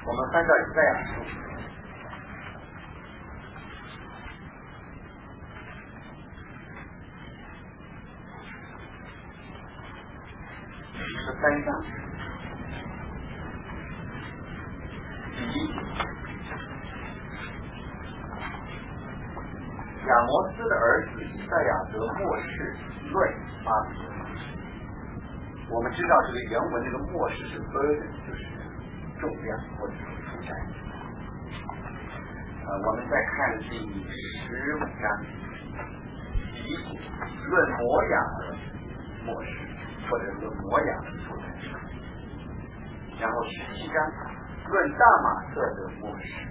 我们翻到以赛亚书13章第1节，亚摩斯的儿子以赛亚得默示论巴比伦。我们知道这个原文这个默示是 burden， 就是重量或者是负担。我们再看第15章第1节，论摩亚的默示，或者论摩亚的负担。然后17章论大马色的默示，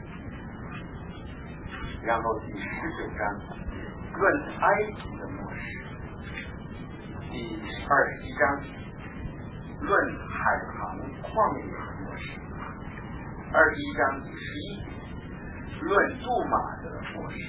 然后第19章论埃及的默示，第21章论海旁旷野的默示，21章第11节论杜马的默示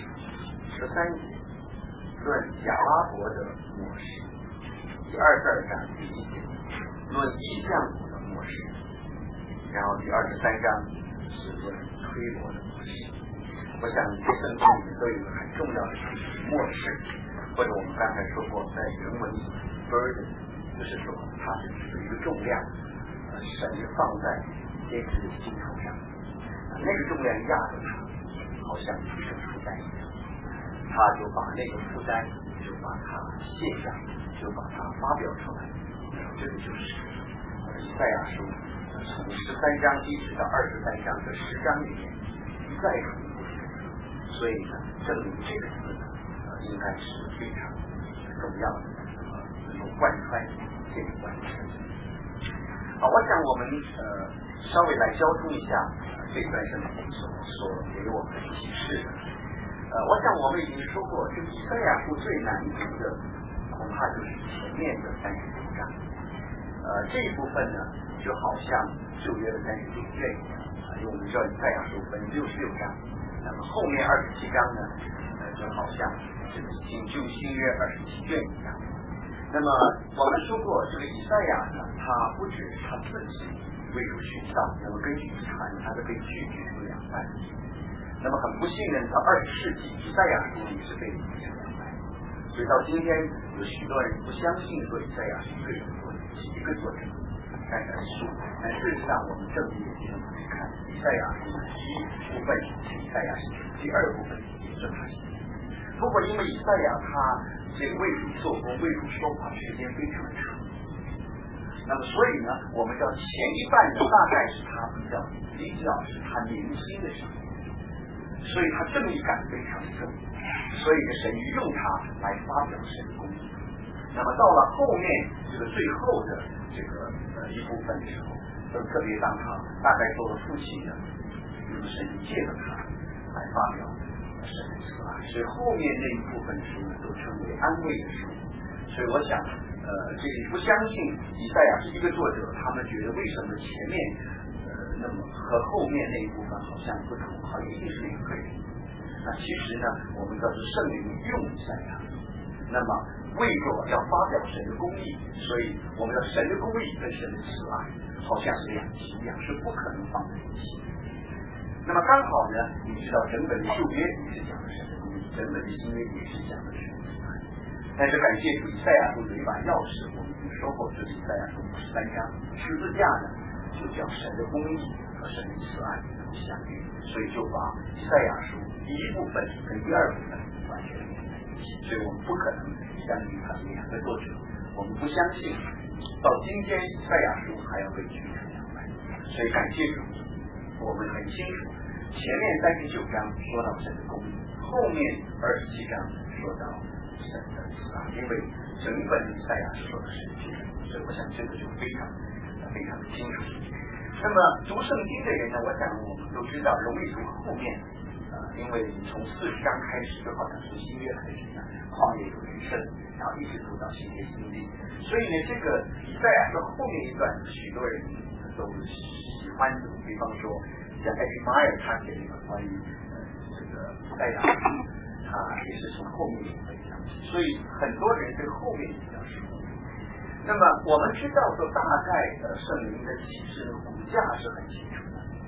，13节论亚拉伯的默示，第22章第1节论异象谷的默示，然后第23章是论推罗的默示。我想这圣经里面都有一个很重要的默示，或者我们刚才说过，在原文里 burden 就是说它是指的一个重量，神放在先知的心头上，那个重量压着他，好像一个负担一样，他就把那个负担就把它卸下，就把它发表出来。这个就是以赛亚书从13章一直到23章的10章里面一再重复。所以呢，证明这个字呢，应该是非常重要的，能够贯穿这个关系。好，我想我们稍微来交通一下这段圣经所给我们的启示的。我想我们已经说过，这个以赛亚书最难读的，恐怕就是前面的39章。这一部分呢，就好像旧约的39卷一样，因为我们知道以赛亚书分66章。那么后面27章呢，就好像这个新约27卷一样。那么我们说过，这个以赛亚呢，他不止他自己为主寻道，那么根据遗传，他都被拒绝出2半。那么很不幸的，到20世纪，以赛亚书也是被拒绝2半。所以到今天，有许多人不相信说以赛亚是个人作者，是一个作者3本书，但事实上我们正面去看，以赛亚书的第1部分，以赛亚书第2部分也是他写的。不过因为以赛亚他这个为主做工、为主说话时间非常长，那么所以呢，我们知道前一半呢大概是他比较是他年轻的时候，所以他正义感非常重，所以神用他来发表神的公义。那么到了后面这个最后的这个一部分的时候，特别当他大概做了父亲的，那么神借着他来发表神的慈爱，所以后面那一部分书呢都称为安慰的书。所以我想这个不相信以赛亚是一个作者，他们觉得为什么前面那么和后面那一部分好像不同，好像一定是两个人。那其实呢，我们都是圣灵用以赛亚，那么为着要发表神的公义，所以我们的神的公义跟神的慈爱好像是两极一样，是不可能放在一起。那么刚好呢，你知道整本的旧约也是讲的神的公义，整本的新约也是讲的神的慈爱。但是感谢主，以赛亚书有一把钥匙，我们已经说过，这是以赛亚书53章，十字架呢就叫神的公义和神的慈爱相遇，所以就把以赛亚书第1部分跟第2部分完全连在一起，所以我们不可能相遇他们2个作者，我们不相信到今天以赛亚书还要被拒成2半，所以感谢主，我们很清楚前面39章说到神的公义，后面27章说到神的慈爱，因为整本以赛亚说的是这个，所以我想这个就非常的清楚。那么读圣经的人呢，我想我们都知道容易读后面，因为从40章开始就好像从新约开始一样，旷野有人生，然后一直读到新约新约，所以呢，这个以赛亚书后面一段许多人都喜欢读，比方说像艾比迈尔他写那个关于这个以赛亚书，他也是从后面分享起，所以很多人对后面比较熟。那么我们知道说大概的圣灵的启示骨架是很清楚的，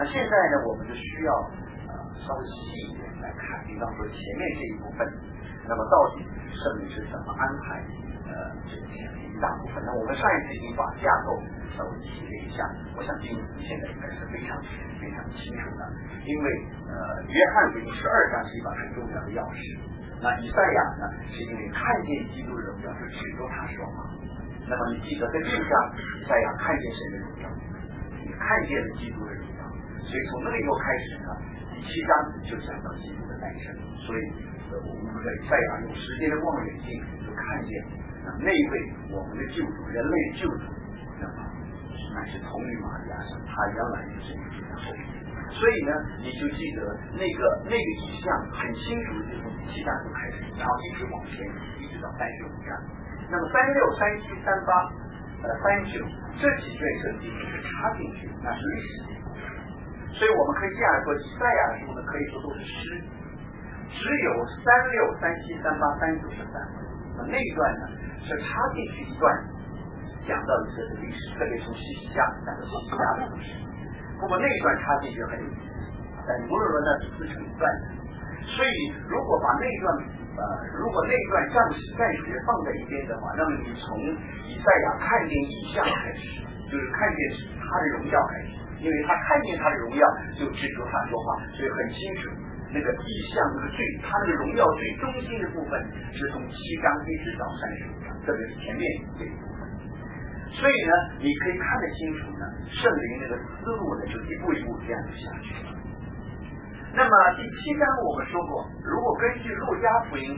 那现在呢，我们就需要稍微细一点来看，比方说前面这一部分，那么到底圣灵是怎么安排这个前面一大部分？那我们上一次已经把架构稍微提了一下，我想金子现在应该是非常清楚的，因为约翰福音12章是一把很重要的钥匙。那以赛亚呢，是因为看见基督的荣耀，就指着他说话。那么你记得在6章，以赛亚看见神的荣耀，你看见了基督的荣耀，所以从那个以后开始呢，第7章就讲到基督的诞生。所以我们在以赛亚用时间的望远镜就看见那位我们的救主，人类的救主，那么乃是童女玛利亚生，他原来就是你的后裔。所以呢，你就记得那个意象很清楚，就是从第7章就开始，然后一直往前，一直到35章。那么36、37、38、39这几卷圣经是插进去，那是历史的部分。所以我们可以这样说，以赛亚的书呢，可以说都是诗，只有36、37、38、39是散文。那一段呢，是插进去一段，讲到以色列的历史，特别从西西家讲到西西家的故事。不过那一段插进去很有意思，但无论如何呢是自成一段的。所以如果把那段战时放在一边的话，那么你从以赛亚看见异象开始，就是看见他的荣耀开始，因为他看见他的荣耀就指着他说话，所以很清楚那个异象他那个荣耀最中心的部分是从7章一直到35章，特别是前面这一部分。所以呢，你可以看得清楚呢，圣灵那个思路呢，就一步一步这样就下去了。那么第7章我们说过，如果根据路加福音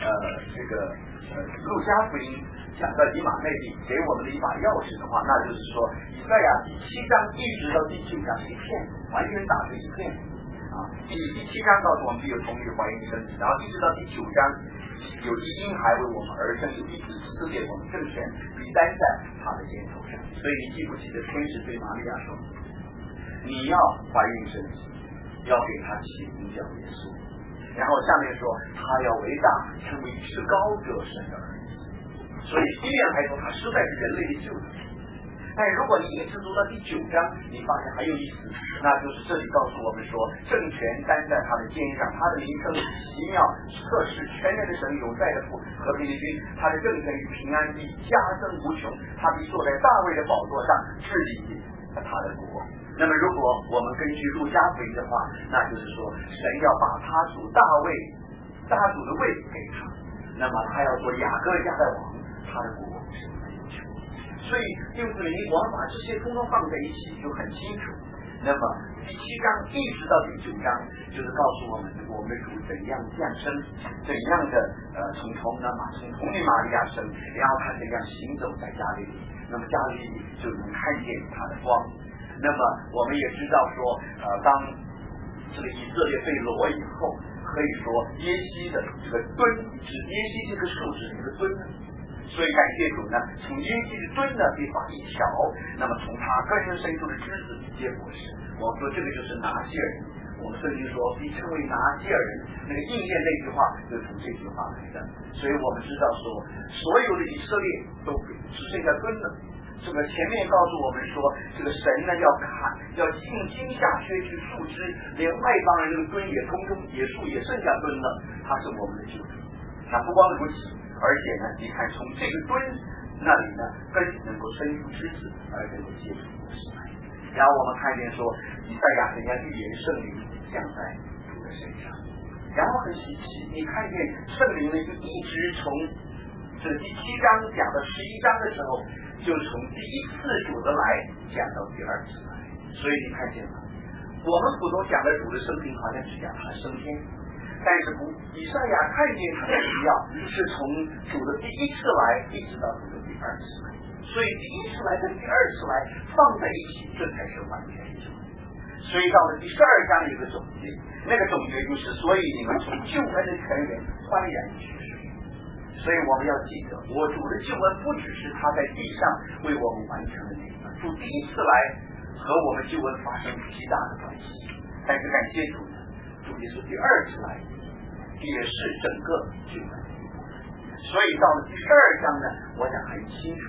路加福音讲到以马内利给我们的一把钥匙的话，那就是说以赛亚第7章一直到第9章一片，完全打成一片第7章告诉我们必有童女怀孕生子，然后一直到第9章有一婴孩为我们而生，有一子赐给我们政权，必担在他的肩头上。所以你记不记得天使对玛利亚说，你要怀孕生子，要给他起名叫耶稣，然后下面说他要伟大，成为至高者神的儿子。所以第一样来说，他实在是人类的救主。但如果你一直读到第9章，你发现还有意思，那就是这里告诉我们说，政权担在他的肩上，他的名称奇妙、测试、全能的神、永在的父、和平的君，他的政权与平安必加增无穷，他必坐在大卫的宝座上治理他的国。那么如果我们根据路加福音的话，那就是说神要把他属大主的位给他，那么他要做雅各家的王，他的国是没有穷。所以弟兄姊妹，你我们把这些通通放在一起就很清楚。那么第7章一直到第9章，就是告诉我们我们的主怎样降生，怎样的从童女玛利亚生，然后他怎样行走在加利利，那么加利利就能看见他的光。那么我们也知道说当这个以色列被掳以后，可以说耶西的这个墩，指耶西这个树指这个墩呢，所以感谢主呢，从耶西的墩呢被拔一条，那么从他根生出的枝子结果实。我说这个就是拿西尔人，我们圣经说被称为拿西尔人，那个应验那句话就是从这句话来的。所以我们知道说，所有的以色列都只剩下墩了。这个前面告诉我们说，这个神呢要尽心下削去树枝，连外邦人这个墩也通通野树也剩下墩了，他是我们的救主。那不光如此，而且呢，你看从这个墩那里呢，根能够生出枝子，而能够结出果实来。然后我们看见说，以赛亚人家预言圣灵降在主的身上，然后很稀奇，你看见圣灵呢就一直从这第7章讲到11章的时候，就从第一次主的来讲到第二次来。所以你看见了，我们普通讲的主的生平好像只讲他升天，但是以赛亚看见他的荣耀是从主的第一次来一直到主的第二次来，所以第一次来跟第二次来放在一起，这才是完全一种。所以到了第12章有个总结，那个总结就是所以你们从救恩的泉源欢然取水。所以我们要记得，我主的救恩不只是他在地上为我们完成的那个，主第一次来和我们救恩发生极大的关系，但是感谢主呢，主也是第二次来，也是整个救恩的一部分。所以到了第12章呢，我想很清楚，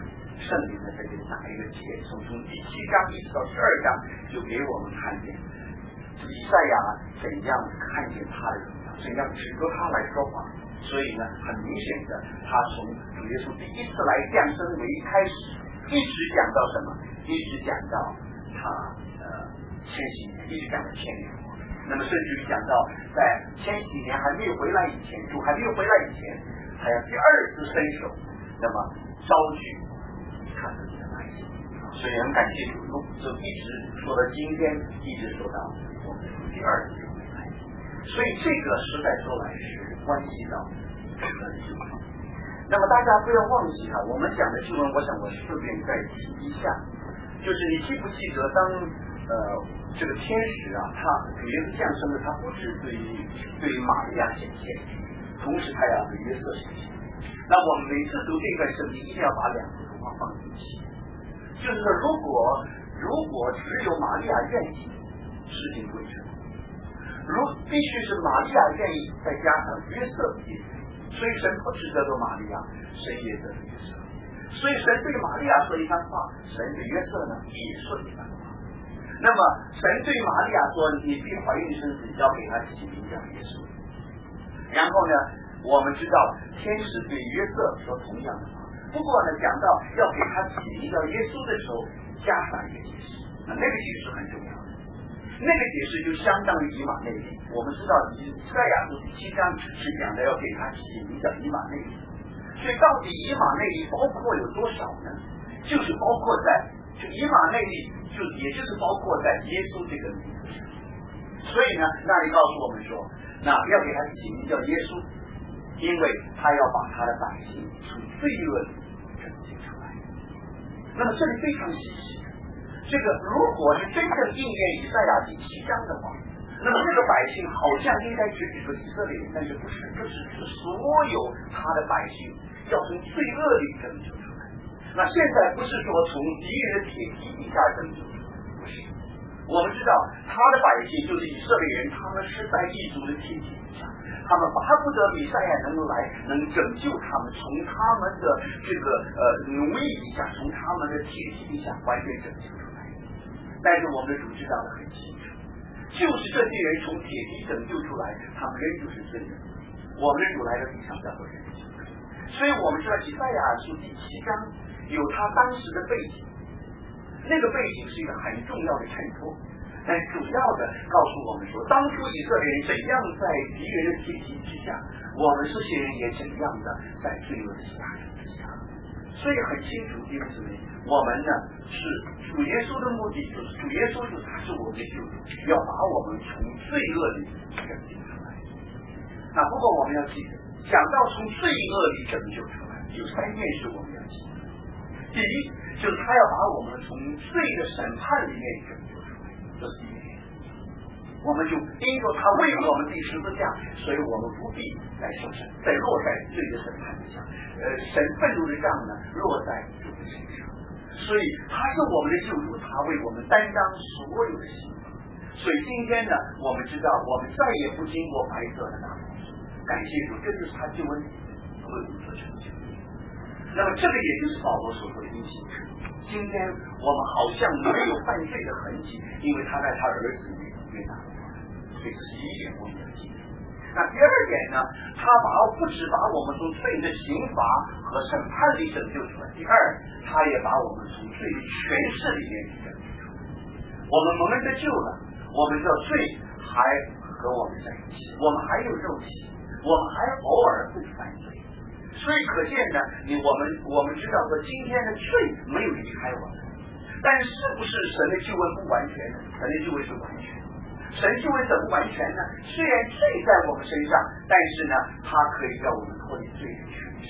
圣灵呢在这里打一个结，从第7章一直到12章，就给我们看见以赛亚怎样看见他的荣耀，怎样指着他来说话。所以呢，很明显的，他从主耶稣第一次来降生为开始，一直讲到什么？一直讲到他千禧年，一直讲到千年。那么甚至于讲到在千禧年还没有回来以前，主还没有回来以前，还要第二次伸手，那么招聚他自己的百姓。所以很感谢主，就一直说到今天，一直说到我们第二次回来。所以这个实在说来是关系到整个的救恩。那么大家不要忘记我们讲的救恩，我想我顺便再提一下，就是你记不记得当这个天使他主耶稣降生的，他不只对玛利亚显现，同时他要对约瑟显现。那我们每次读这段圣经，一定要把两幅图画放在一起，就是说如果只有玛利亚愿意，事情不会成。必须是玛利亚愿意，再加上约瑟也愿意，所以神不只得着玛利亚，神也得着约瑟。所以神对玛利亚说一番话，神对约瑟呢也说一番话。那么神对玛利亚说，你必怀孕生子，要给他起名叫耶稣。然后呢，我们知道天使对约瑟说同样的话，不过呢，讲到要给他起名叫耶稣的时候，加上一个解释，那个解释很重要。那个解释就相当于以马内利。我们知道以赛亚书第7章是讲的要给他起名叫以马内利，所以到底以马内利包括有多少呢？就是包括就以马内利也就是包括在耶稣这个名字上。所以呢，那里告诉我们说，那要给他起名叫耶稣，因为他要把他的百姓从罪恶里拯救出来。那么这里非常稀奇。这个如果是真正应验以赛亚第7章的话，那么这个百姓好像应该只指着以色列人，但是不是，这是所有他的百姓要从罪恶里拯救出来。那现在不是说从敌人的铁蹄底下拯救出来，不是。我们知道他的百姓就是以色列人，他们是在异族的铁蹄底下，他们巴不得弥赛亚能拯救他们，从他们的这个奴役底下，从他们的铁蹄底下完全拯救出来。但是我们的主知道的很清楚，就是这些人从铁蹄拯救出来，他们仍旧是罪人。我们的主来到地上叫做人救。所以我们知道以赛亚书第7章有他当时的背景，那个背景是一个很重要的衬托，但主要的告诉我们说，当初以色列人怎样在敌人的铁蹄之下，我们这些人也怎样的在罪恶的辖制之下。所以很清楚，弟兄姊妹，我们呢是主耶稣的目的，就是主耶稣他是我们的救主，要把我们从罪恶里拯救出来。那不过我们要记得，讲到从罪恶里拯救出来，有3件事我们要记得。第一，就是他要把我们从罪的审判里面拯救出来，这是第一点。我们就因着他为我们钉十字架，所以我们不必再受审，再落在罪的审判之下。神愤怒的杖呢，落在主的身上。所以他是我们的救主，他为我们担当所有的刑罚。所以今天呢，我们知道我们再也不经过白色的大祭司，感谢主，这就是他救恩为我们所成就。那么这个也就是保罗所说的因信称义。今天我们好像没有犯罪的痕迹，因为他在他儿子里面约拿了。所以这是第一点我们要记住。那第二点呢，他不只把我们从罪的刑罚和审判里拯救出来，第二，他也把我们从罪的权势里面拯救出来。我们蒙恩得救了，我们知道罪还和我们在一起，我们还有肉体，我们还偶尔会犯罪。所以可见呢，我们知道说今天的罪没有离开我们，但是不是神的救恩不完全呢？神的救恩是完全。神救恩怎么完全呢？虽然罪在我们身上，但是呢，它可以叫我们脱离罪的权势。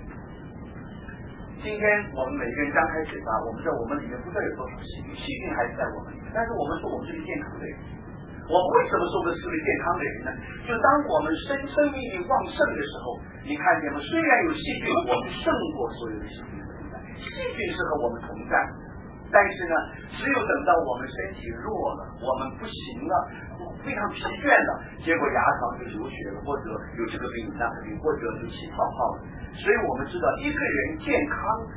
今天我们每个人张开嘴巴，我们知道我们里面不知道有多少细菌，细菌还是在我们里面，但是我们说我们是个健康的人。我们为什么说我们是个健康的人呢？就当我们生命力旺盛的时候，你看见吗？虽然有细菌，我们胜过所有的细菌的存在。细菌是和我们同在，但是呢，只有等到我们身体弱了，我们不行了，非常疲倦了，结果牙床就流血了，或者有这个病那个病，或者就起泡泡了。所以我们知道，一个人健康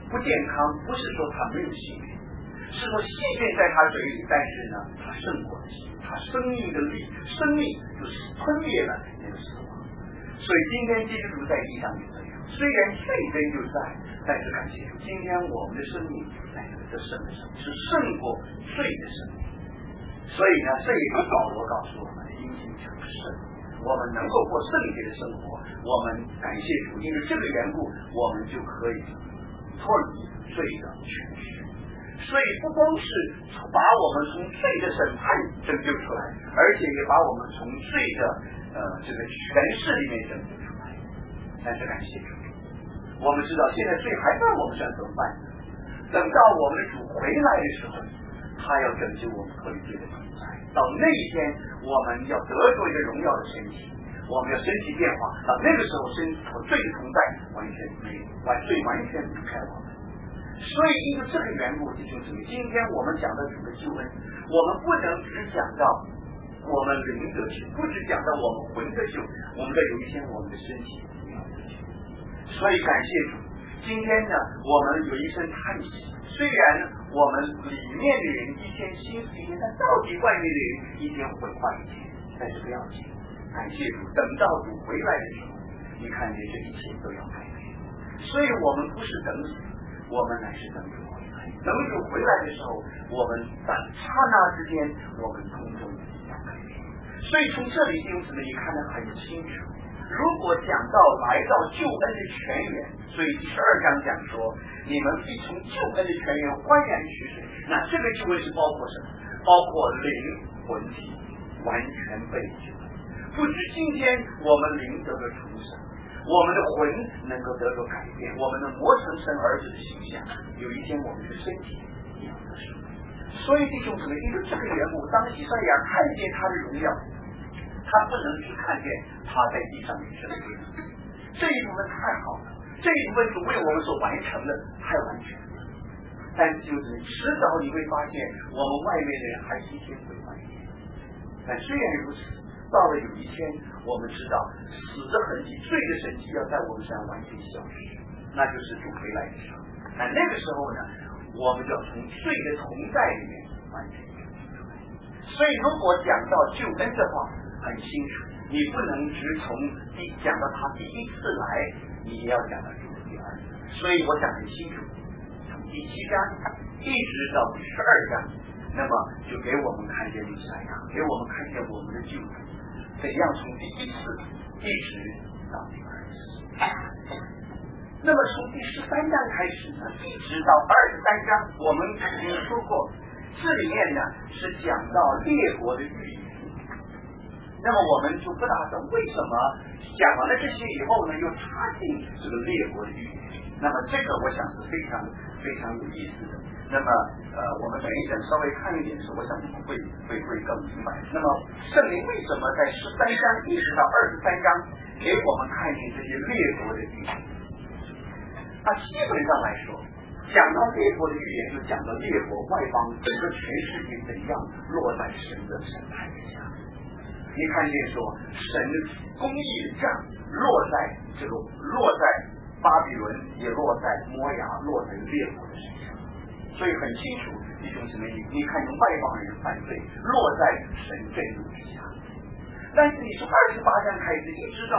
不健康不是说他没有细菌，是说细菌在他嘴里，但是呢他胜过了细菌，他生命的力，生命就是吞灭了那个死亡。所以今天基督徒在地上也这样，虽然罪根就在，但是感谢主，今天我们的生命乃是得胜的生命，是胜过罪的生命。所以呢，这一个保罗告诉我们，因信成圣，我们能够过圣洁的生活，我们感谢主，因为这个缘故，我们就可以脱离罪的权势。所以不光是把我们从罪的审判拯救出来，而且也把我们从罪的这个权势里面拯救出来。但是感谢主，我们知道现在罪还在我们身上怎么办呢？等到我们的主回来的时候，他要拯救我们脱离罪的同在。到那一天，我们要得着一个荣耀的身体，我们要身体变化。到那个时候，身体和罪的同在完全没有，罪完全离开我们。所以因为这个缘故，弟兄姊妹，今天我们讲的主的救恩，我们不能只讲到我们灵得救，不只讲到我们魂得救，我们在有一天我们的身体也要得救。所以感谢主，今天呢，我们有一声叹息。虽然我们里面的人一天心死一天，但到底外面的人一天毁坏一天，但是不要紧。感谢主，等到主回来的时候，你看见这一切都要改变。所以我们不是等死，我们乃是等主回来。等主回来的时候，我们在刹那之间，我们通通要改变。所以从这里弟兄姊妹，你看得很清楚。如果讲到来到救恩的泉源，所以12章讲说，你们必从救恩的泉源欢然取水。那这个救恩是包括什么？包括灵魂体完全被救。不止今天我们灵得了重生，我们的魂能够得到改变，我们能磨成神儿子的形象，有一天我们的身体也要得胜。所以弟兄姊妹，因为这个缘故，当以赛亚看见他的荣耀，他不能只看见他在地上的生活，这一部分太好了，这一部分是为我们所完成的，太完全了。但是就是迟早你会发现，我们外面的人还是一天会坏一天。但虽然如此，到了有一天，我们知道死的痕迹、罪的痕迹要在我们身上完全消失，那就是主回来的时候。那个时候呢，我们就要从罪的同在里面完全出来。所以如果讲到救恩的话，很清楚，你不能只从讲到他第一次来，你也要讲到主的第二次。所以我讲很清楚，从第7章一直到第12章，那么就给我们看见弥赛亚，给我们看见我们的救主怎样从第一次一直到第二次。那么从第13章开始呢，一直到23章，我们曾经说过，这里面呢是讲到列国的预言。那么我们就不大懂为什么讲完了这些以后呢，又插进这个列国的预言。那么这个我想是非常非常有意思的。那么我们等一等稍微看一点的时候，我想你们会更明白。那么圣灵为什么在13章一直到23章给我们看见这些列国的预言？基本上来说，讲到列国的预言，就讲到列国外邦整个全世界怎样落在神的审判之下。你看见说，神公义的杖落在巴比伦，也落在摩押，落在列国的身上。所以很清楚，弟兄姊妹，你看见外邦人犯罪，落在神震怒之下。但是你从28章开始，一直到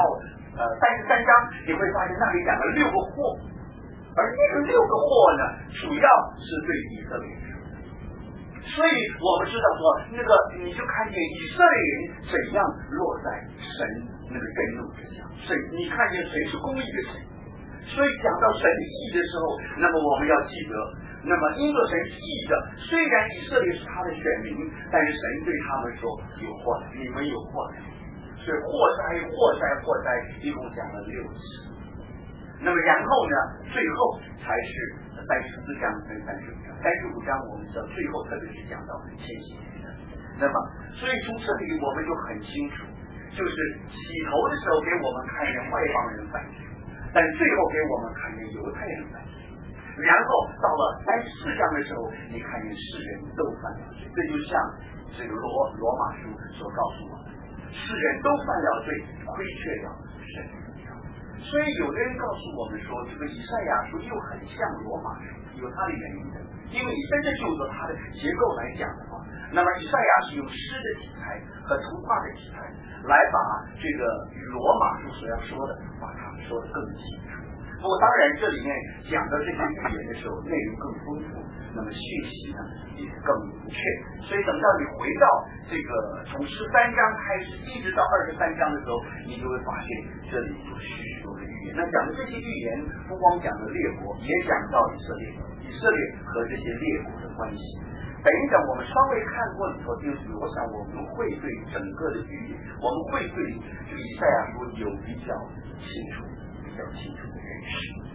33章，你会发现那里讲了6个祸，而那个6个祸呢，主要是对以色列人。所以我们知道说，那个你就看见以色列人怎样落在神那个震怒之下。所以你看见谁是公义的神。所以讲到神义的时候，那么我们要记得，那么因着神义的，虽然以色列是他的选民，但是神对他们说有祸的，你们有祸的。所以祸灾，一共讲了6次。那么然后呢，最后才是34章跟35章。35章我们知道最后特别是讲到千禧年的。那么所以从这里我们就很清楚，就是起头的时候给我们看见外邦人犯罪，但最后给我们看见犹太人犯罪。然后到了34章的时候，你看见世人都犯了罪。这就像这个罗马书所告诉我们，世人都犯了罪，亏缺了神的荣耀。 所以有的人告诉我们说，这个以赛亚书又很像罗马书，有它的原因的。因为你真正就着它的结构来讲的话，那么以赛亚是用诗的题材和图画的题材来把这个罗马书所要说的，把它说得更清楚。不过当然这里面讲的这些语言的时候内容更丰富，那么讯息呢也更明确。所以等到你回到这个从13章开始一直到23章的时候，你就会发现这里有许多的预言。那讲的这些预言不光讲的列国，也讲到以色列和这些列国的关系。等一等我们稍微看过以后，就是我想我们会对整个的预言，我们会对这个以赛亚书有比较清楚的认识。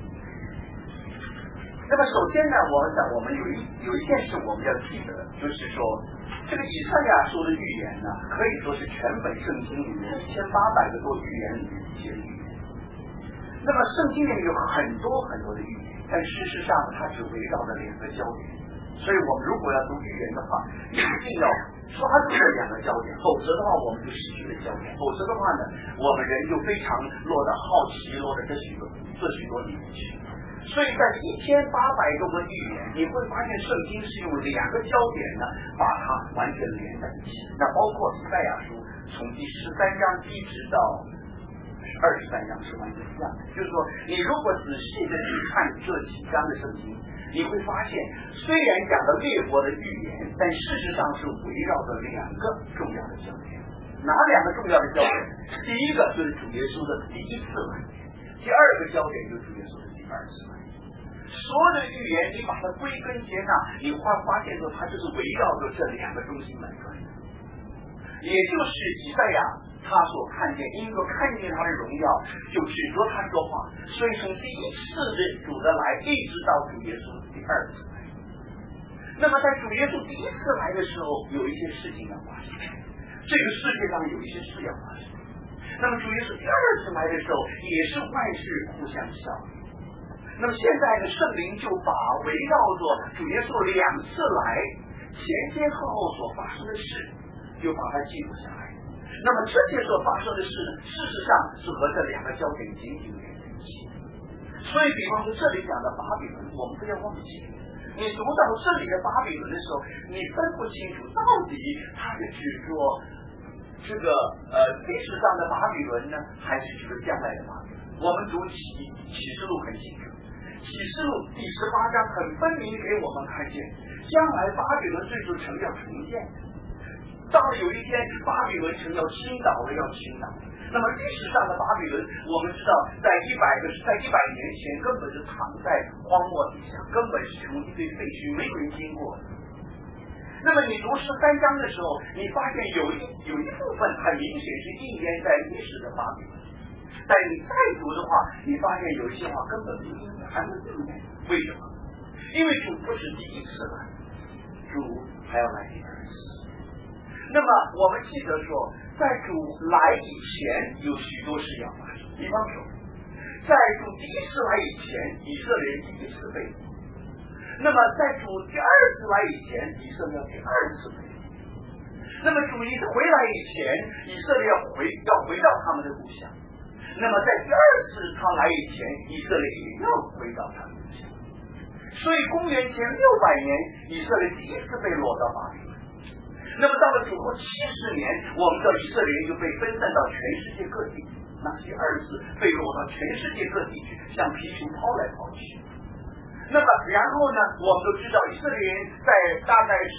那么首先呢，我想我们有一件事我们要记得，就是说这个以赛亚书的预言呢，可以说是全本圣经里面1800个多预言里面的一些预言。那么圣经里面有很多很多的预言，但事实上它只围绕着2个焦点。所以我们如果要读预言的话，一定要抓住这2个焦点，否则的话我们就失去了焦点，否则的话呢，我们人就非常落得好奇，落得这许多里面去。所以在1800多个预言，你会发现圣经是用2个焦点呢，把它完全连在一起。那包括以赛亚书从第13章一直到23章是完全一样的。就是说，你如果仔细的去看这几章的圣经，你会发现虽然讲的列国的预言，但事实上是围绕着2个重要的焦点。哪2个重要的焦点？第一个就是主耶稣的第一次来，第二个焦点就是主耶稣的第二次来。所有的预言你把它归根结纳，你会发现说它就是围绕着这2个中心来转的，也就是以赛亚他所看见，因为看见他的荣耀，就指着他说话。所以从第一次的主的来，一直到主耶稣第二次来。那么在主耶稣第一次来的时候，有一些事情要发生，这个世界上有一些事要发生。那么主耶稣第二次来的时候，也是万事互相效力。那么现在的圣灵就把围绕着主耶稣2次来前前后后所发生的事，就把它记录下来。那么这些所发生的事呢，事实上是和这2个焦点紧紧连在一起。所以比方说这里讲的巴比伦，我们不要忘记，你读到这里的巴比伦的时候，你分不清楚到底它是指着这个历史上的巴比伦呢，还是指着将来的巴比伦。我们读启示录很清楚，启示录第18章很分明给我们看见，将来巴比伦这座城要重建的。到了有一天，巴比伦城要倾倒了，要倾倒了。那么历史上的巴比伦，我们知道在100年前根本就躺在荒漠底下，根本是成一堆废墟，没有人经过的。那么你读13章的时候，你发现有一部分很明显是应验在历史的巴比伦，但你再读的话，你发现有一些话根本不应验，还会应验。为什么？因为主不是第一次来，主还要来第二次。那么我们记得说，在主来以前有许多事要发生。比方说，在主第一次来以前，以色列第一次被掳；那么在主第二次来以前，以色列第二次被掳；那么主一回来以前，以色列要回到他们的故乡；那么在第二次他来以前，以色列也要回到他们的故乡。所以公元前600年，以色列第一次被掳到巴比伦。那么到了主后70年，我们的以色列就被分散到全世界各地，那是第二次被掳到全世界各地去，像皮球抛来抛去。那么然后呢，我们都知道以色列人在大概是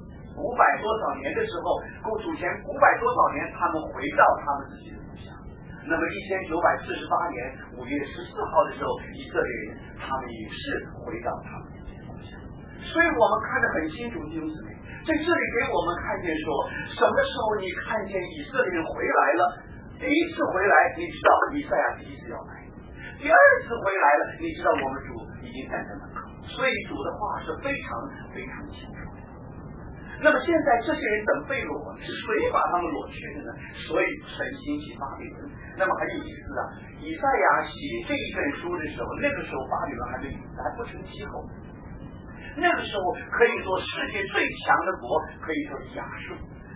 500多少年的时候，主前500多少年，他们回到他们自己的故乡。那么1948年5月14号的时候，以色列人他们也是回到他们自己的故乡。所以我们看得很清楚，弟兄姊妹，在这里给我们看见说，什么时候你看见以色列人回来了？第一次回来，你知道以赛亚第一次要来；第二次回来了，你知道我们主已经站在门口。所以主的话是非常非常清楚的。那么现在这些人等被掳，是谁把他们掳去的呢？所以神兴起巴比伦。那么很有意思啊，以赛亚写这一本书的时候，那个时候巴比伦还不成气候。那个时候可以说世界最强的国可以说是亚述，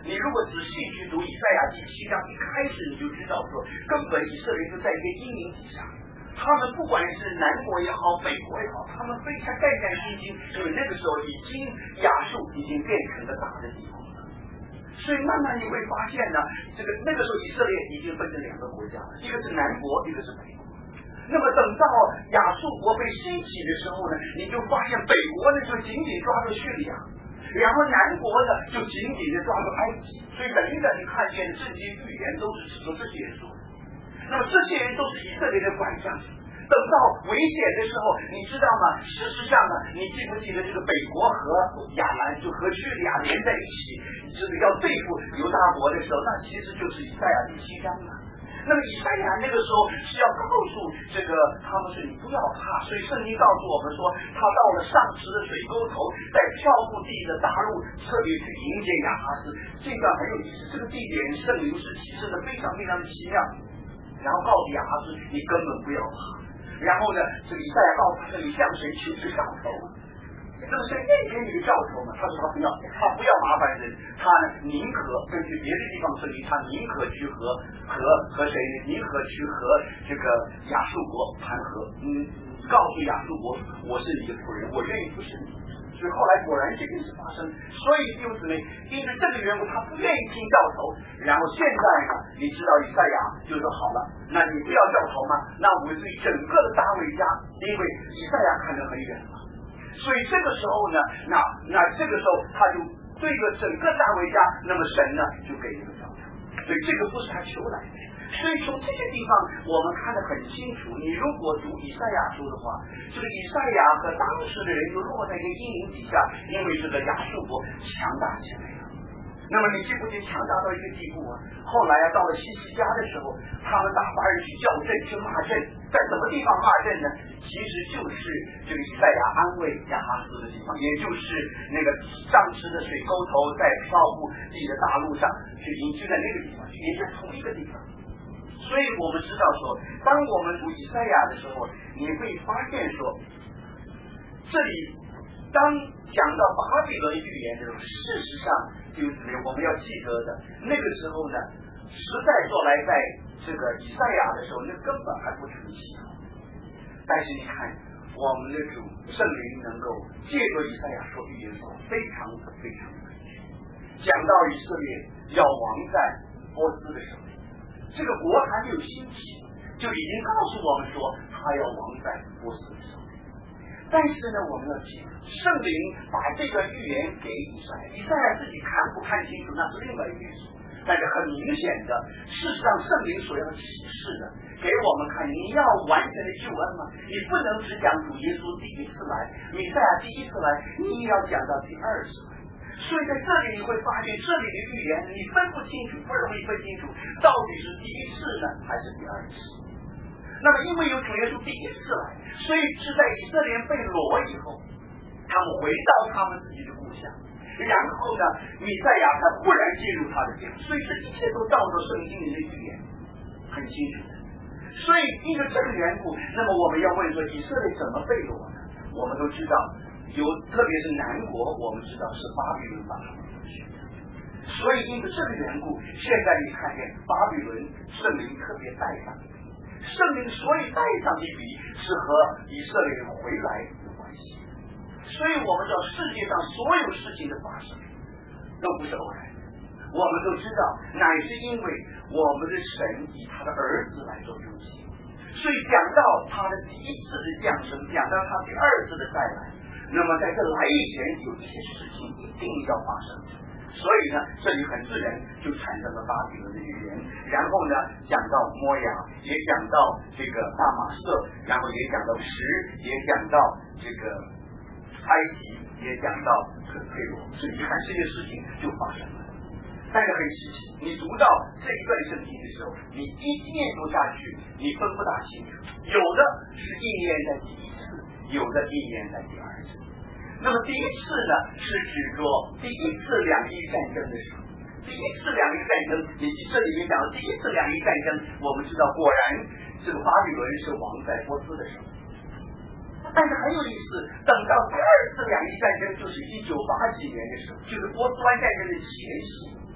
你如果仔细去读以赛亚第7章，一开始你就知道说，根本以色列就在一个阴影底下。他们不管是南国也好，北国也好，他们非常战战兢兢，因为那个时候亚述已经变成了大的帝国了。所以慢慢你会发现呢，那个时候以色列已经分成2个国家了，一个是南国，一个是北国。那么等到亚述国被兴起的时候呢，你就发现北国呢就紧紧抓住叙利亚，然后南国呢就紧紧的抓住埃及。所以等于呢，你看见这些预言都是指着这些人说的。那么这些人都是以色列的管家。等到危险的时候，你知道吗？事实上呢，你记不记得这个北国和亚兰就和叙利亚连在一起，要对付犹大国的时候，那其实就是以赛亚第7章了。那么以赛亚那个时候是要告诉他们说你不要怕，所以圣经告诉我们说，他到了上池的水沟头，在漂布地的大陆特别去迎接亚哈斯。这段很有意思，这个地点圣灵是启示的非常非常的奇妙。然后告诉亚哈斯，你根本不要怕。然后呢，这个以赛亚告诉他，你向谁求这兆头？是不是愿意给你个兆头嘛？他说他不要麻烦人，他呢宁可根据别的地方说明，他宁可去和谁呢？宁可去和这个亚述国谈和。告诉亚述国，我是你的仆人，我愿意服侍你。所以后来果然这件事发生，所以弟兄姊妹，因为这个缘故，他不愿意听兆头。然后现在呢，你知道以赛亚就说好了，那你不要兆头吗？那我们对整个的大卫家，因为以赛亚看得很远了，所以这个时候呢，那这个时候他就对着整个大卫家，那么神呢就给这个兆头，所以这个不是他求来的。所以从这些地方我们看得很清楚，你如果读以赛亚书的话，这个以赛亚和当时的人就落在一个阴影底下，因为这个亚述国强大起来了。那么你记不记强大到一个地步啊？后来到了希西家的时候，他们打发人去校正去骂阵，在什么地方骂阵呢？其实就是这个以赛亚安慰亚哈斯的地方，也就是那个上池的水沟头，在漂布地的大陆上去隐居在那个地方，也就是同一个地方。所以我们知道说，当我们读以赛亚的时候，你会发现说，这里当讲到巴比伦预言的时候，事实上就是我们要记得的，那个时候呢，实在说来在这个以赛亚的时候，那根本还不成气候。但是你看，我们的主圣灵能够借着以赛亚说预言说，非常非常的准确。讲到以色列要亡在波斯的时候，这个国还没有兴起，就已经告诉我们说他要亡在波斯的手里。但是呢，我们要记得，圣灵把这个预言给以赛亚，以赛亚自己看不看清楚那是另外一件事。但是很明显的，事实上圣灵所要启示的，给我们看，你要完全的救恩嘛，你不能只讲主耶稣第一次来，弥赛亚第一次来，你也要讲到第2次来。所以在这里你会发现，这里的预言你分不清楚，不容易分清楚到底是第一次呢还是第2次。那么因为有主耶稣第一次来，所以是在以色列被掳以后，他们回到他们自己的故乡，然后呢弥赛亚才忽然进入他的家，所以这一切都照着圣经里的预言很清楚的。所以因为这个缘故，那么我们要问说以色列怎么被掳呢？我们都知道特别是南国，我们知道是巴比伦把他们掳去的。所以因为这个缘故，现在你看见巴比伦圣灵特别带上一笔，圣灵所以带上一笔是和以色列人回来有关系。所以我们知道世界上所有事情的发生都不是偶然的，我们都知道乃是因为我们的神以他的儿子来做中心。所以讲到他的第一次的降生，讲到他第2次的再来，那么在这来以前有一些事情一定要发生，所以呢，这里很自然就产生了巴比伦的预言。然后呢，讲到摩亚，也讲到这个大马色，然后也讲到石，也讲到这个埃及，也讲到这个佩罗，所以你看这些事情就发生了。但是很稀奇，你读到这一段圣经的时候，你一念读下去，你分不大清楚，有的是应验在第一次，有的应验在第2次。那么第一次呢，是指着第一次两伊战争的时候，第一次两伊战争，以及这里面讲的第一次两伊战争，我们知道果然这个巴比伦是亡在波斯的时候。但是很有意思，等到第2次两伊战争，就是1980几年的时候，就是波斯湾战争的前夕。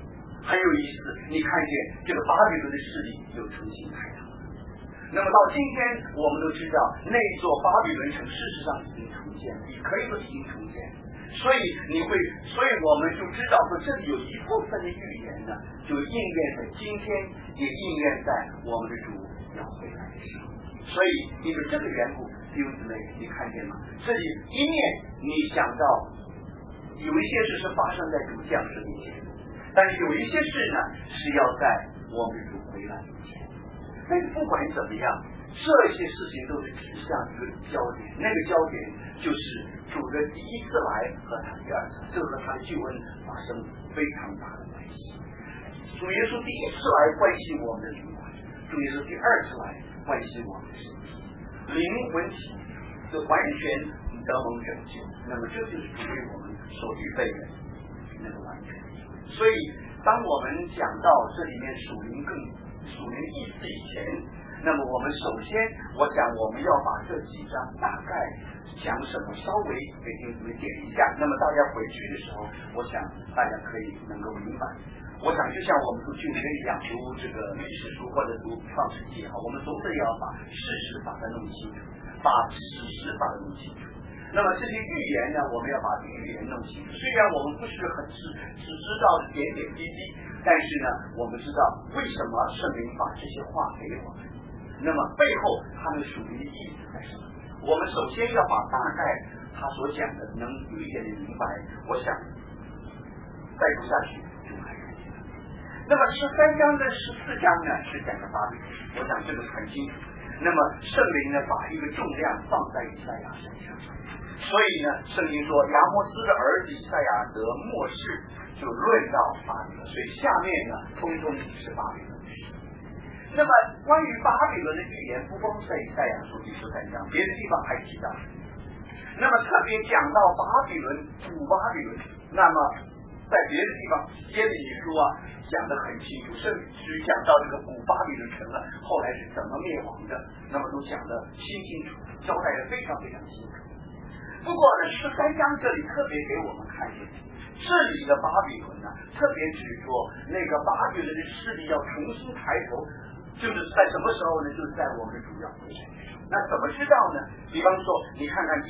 很有意思，你看见这个巴比伦的势力又重新开拓。那么到今天我们都知道，那座巴比伦城事实上已经重建了，也可以说已经重建了。所以我们就知道说，这里有一部分的预言呢，就应验在今天，也应验在我们的主要回来的时候。所以因为这个缘故，弟兄姊妹，你看见吗？这里一面你想到有一些事是发生在主降世以前，但是有一些事呢是要在我们主回来以前。但是不管怎么样，这些事情都是指向一个焦点，那个焦点就是主的第一次来和他第二次，这和他的救恩发生非常大的关系。主耶稣第一次来关心我们的灵魂，主耶稣第二次来关心我们的身体，灵魂体就完全得蒙拯救。那么这就是主为我们所预备的那个完全。所以当我们讲到这里面属灵意思以前，那么我们首先我想我们要把这几章大概讲什么稍微给弟兄们点一下，那么大家回去的时候，我想大家可以能够明白。我想就像我们读旧约一样，读这个历史书或者读创世纪也好，我们总是要把事实把它弄清楚，把史实把它弄清楚。那么这些预言呢，我们要把预言弄清楚。虽然我们不是只知道点点滴滴，但是呢，我们知道为什么圣灵把这些话给我们，那么背后他们属灵的意思在什么？我们首先要把大概他所讲的能有一点点明白。我想再读下去就还看见了。那么13章跟14章呢是讲的巴比伦，我想这个很清楚。那么圣灵呢把一个重量放在以赛亚身上，所以呢圣经说亚摩斯的儿子以赛亚得末世，就论到巴比伦，所以下面呢通通是巴比伦的事。那么关于巴比伦的预言不光在以赛亚书第13章，别的地方还提到。那么特别讲到巴比伦古巴比伦，那么在别的地方耶利米书讲得很清楚，甚至讲到这个古巴比伦城后来是怎么灭亡的，那么都讲得清清楚，交代得非常非常清楚。不过呢13章这里特别给我们看见，这里的巴比伦呢特别指出那个巴比伦的势力要重新抬头，就是在什么时候呢？就是在我们的主要回来的时候。那怎么知道呢？比方说你看看第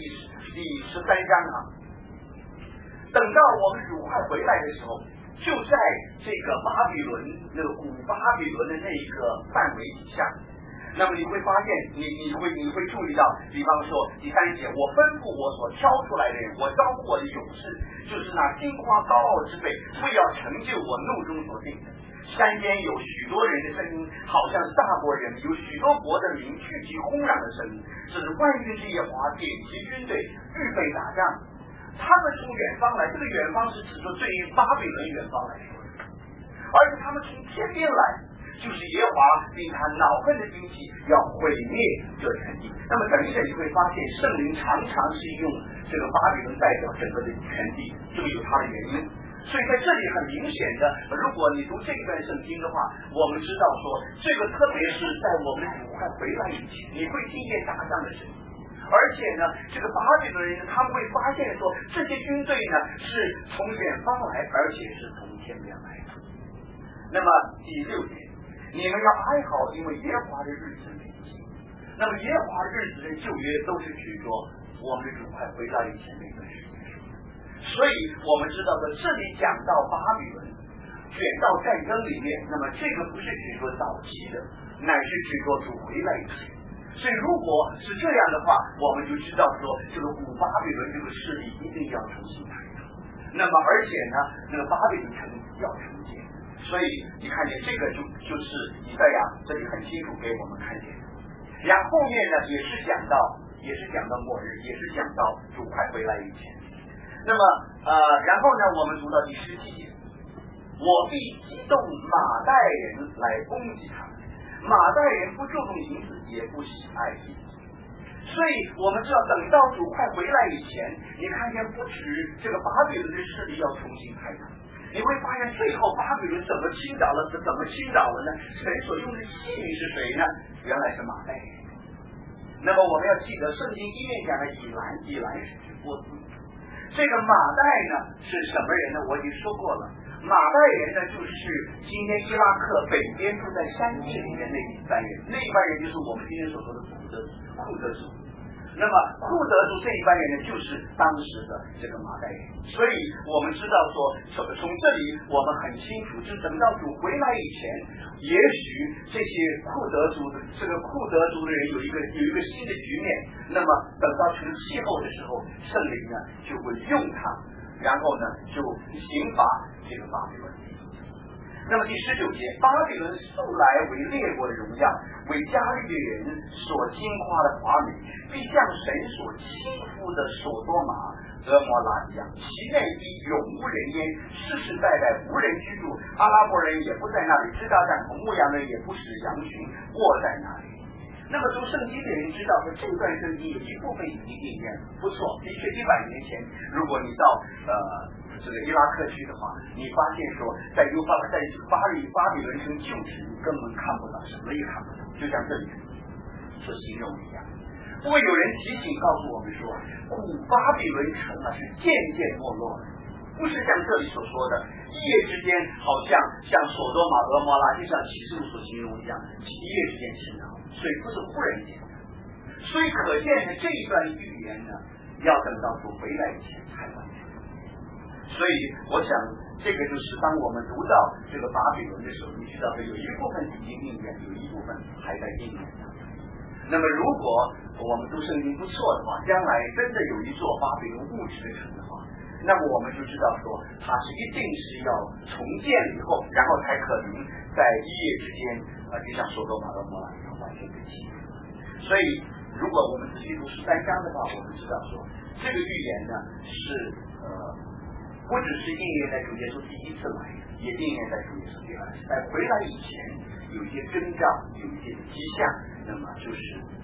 13章等到我们主快回来的时候，就在这个巴比伦那个古巴比伦的那一个范围以下。那么你会发现，你会注意到，比方说第3节，我吩咐我所挑出来的人，我招呼我的勇士，就是那心花高傲之辈，为要成就我怒中所定的。山间有许多人的声音，好像是大国人，有许多国的民聚集轰嚷的声音，这是万军之耶和华点齐军队，预备打仗。他们从远方来，这个远方是指说对于巴比伦远方来说，而且他们从天边来，就是耶和华令他恼恨的兵器要毁灭这全地。那么等一下你会发现，圣灵常常是用这个巴比伦代表整个的全地，这个有它的原因。所以在这里很明显的，如果你读这一段圣经的话，我们知道说，这个特别是在我们主快回来以前，你会听见打仗的声音。而且呢，这个巴比伦人他们会发现说，这些军队呢是从远方来，而且是从天边来的。那么第6节，你们要哀嚎，因为耶和华的日子临近。那么耶和华的日子的旧约都是指着我们的主快回来以前那段时间。所以我们知道的，这里讲到巴比伦卷到战争里面，那么这个不是指说早期的，乃是指着主回来以前。所以如果是这样的话，我们就知道说，这个古巴比伦这个势力一定要重新抬头。那么而且呢，这个巴比伦城要重建。所以你看见这个就是以赛亚这里很清楚给我们看见。然后后面呢也是讲到末日，也是讲到主快回来以前。那么然后呢我们读到第17节，我必激动马代人来攻击他们。马代人不注重银子，也不喜爱银子。所以我们知道，等到主快回来以前，你看见不止这个巴比伦的势力要重新抬头，你会发现最后巴比伦怎么倾倒了呢？神所用的器皿是谁呢？原来是马代人。那么我们要记得，圣经一面讲的以兰是指波斯，这个马代呢是什么人呢？我已经说过了， 马代人呢，就是今天伊拉克北边住在山地里面那一班人，那一班人就是我们今天所说的库德族。那么库德族这一班人呢，就是当时的这个马代人。所以我们知道说，从这里我们很清楚，就是等到主回来以前，也许这些库德族的人有一个新的局面。那么等到成气候的时候，圣灵呢就会用它，然后呢就刑罚这个巴比伦。那么第19节，巴比伦素来为列国的荣耀，为加利的人所惊夸的华美，必像神所欺负的所多玛、俄摩拉一样，其内必永无人烟，世世代代无人居住。阿拉伯人也不在那里，支搭帐篷，牧羊人也不使羊群卧在那里。那么读圣经的人知道说，这段圣经有一部分已经应验了，不错，的确100年前，如果你到这个伊拉克去的话，你发现说在巴比伦城旧址你根本看不到，什么也看不到，就像这里所形容一样。不过有人提醒告诉我们说，古巴比伦城是渐渐没落的，不是像这里所说的一夜之间好像所多玛、俄摩拉，就像启示录所形容一样，一夜之间倾倒，所以不是忽然间的。所以可见的这一段预言呢，要等到主回来以前才完成。所以我想这个就是当我们读到这个巴比伦的时候，你知道有一部分已经应验，有一部分还在应验当中。那么如果我们读圣经不错的话，将来真的有一座巴比伦物质的城的话，那么我们就知道说它是一定是要重建以后，然后才可能在一夜之间就像所多玛、俄摩拉一样完全被击毁。所以如果我们仔细读13章的话，我们知道说这个预言呢是不只是应验在主耶稣第一次来，也应验在主耶稣第二次。在回来以前有一些征兆，有一些迹象，那么就是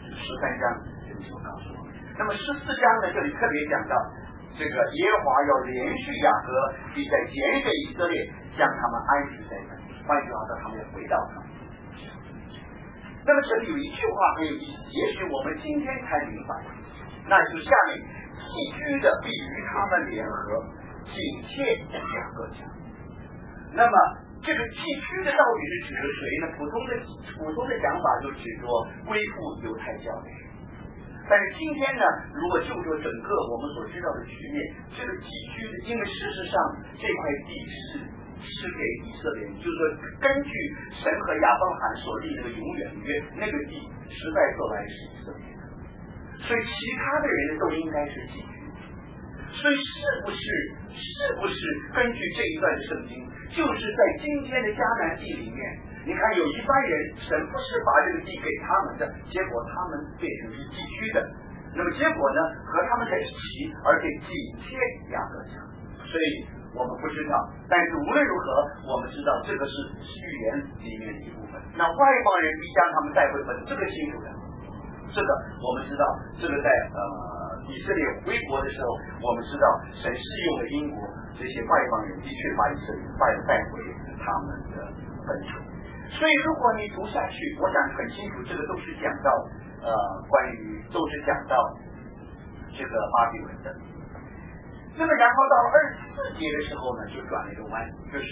13章这里所告诉我们。那么14章呢，这里特别讲到这个耶和华要连续雅各，并在拣选以色列，将他们安置在那里。换句话说，他们要回到他们。那么这里有一句话很有意思，也许我们今天才明白，那就是下面寄居的必与他们联合，紧切雅各家。那么这个寄居的到底是指的谁呢？普通的讲法就指着归附犹太教的人。但是今天呢，如果就说整个我们所知道的局面，这个寄居的，因为事实上这块地是给以色列人，就是说根据神和亚伯拉罕所立那个永远约，那个地实在说来是以色列的，所以其他的人都应该是寄居。所以是不是根据这一段的圣经，就是在今天的迦南地里面，你看有一般人神不是把这个地给他们的，结果他们变成是寄居的，那么结果呢和他们在一起，而且紧贴雅各家。所以我们不知道，但是无论如何我们知道这个是预言里面的一部分。那外邦人必将他们带回本，这个清楚的，这个我们知道，这个在以色列回国的时候，我们知道神是用了英国这些外邦人的确把以色列带回他们的本土。所以如果你读下去，我想很清楚，这个都是讲到都是讲到这个巴比伦的。那么然后到了24节的时候呢，就转了一个弯，就是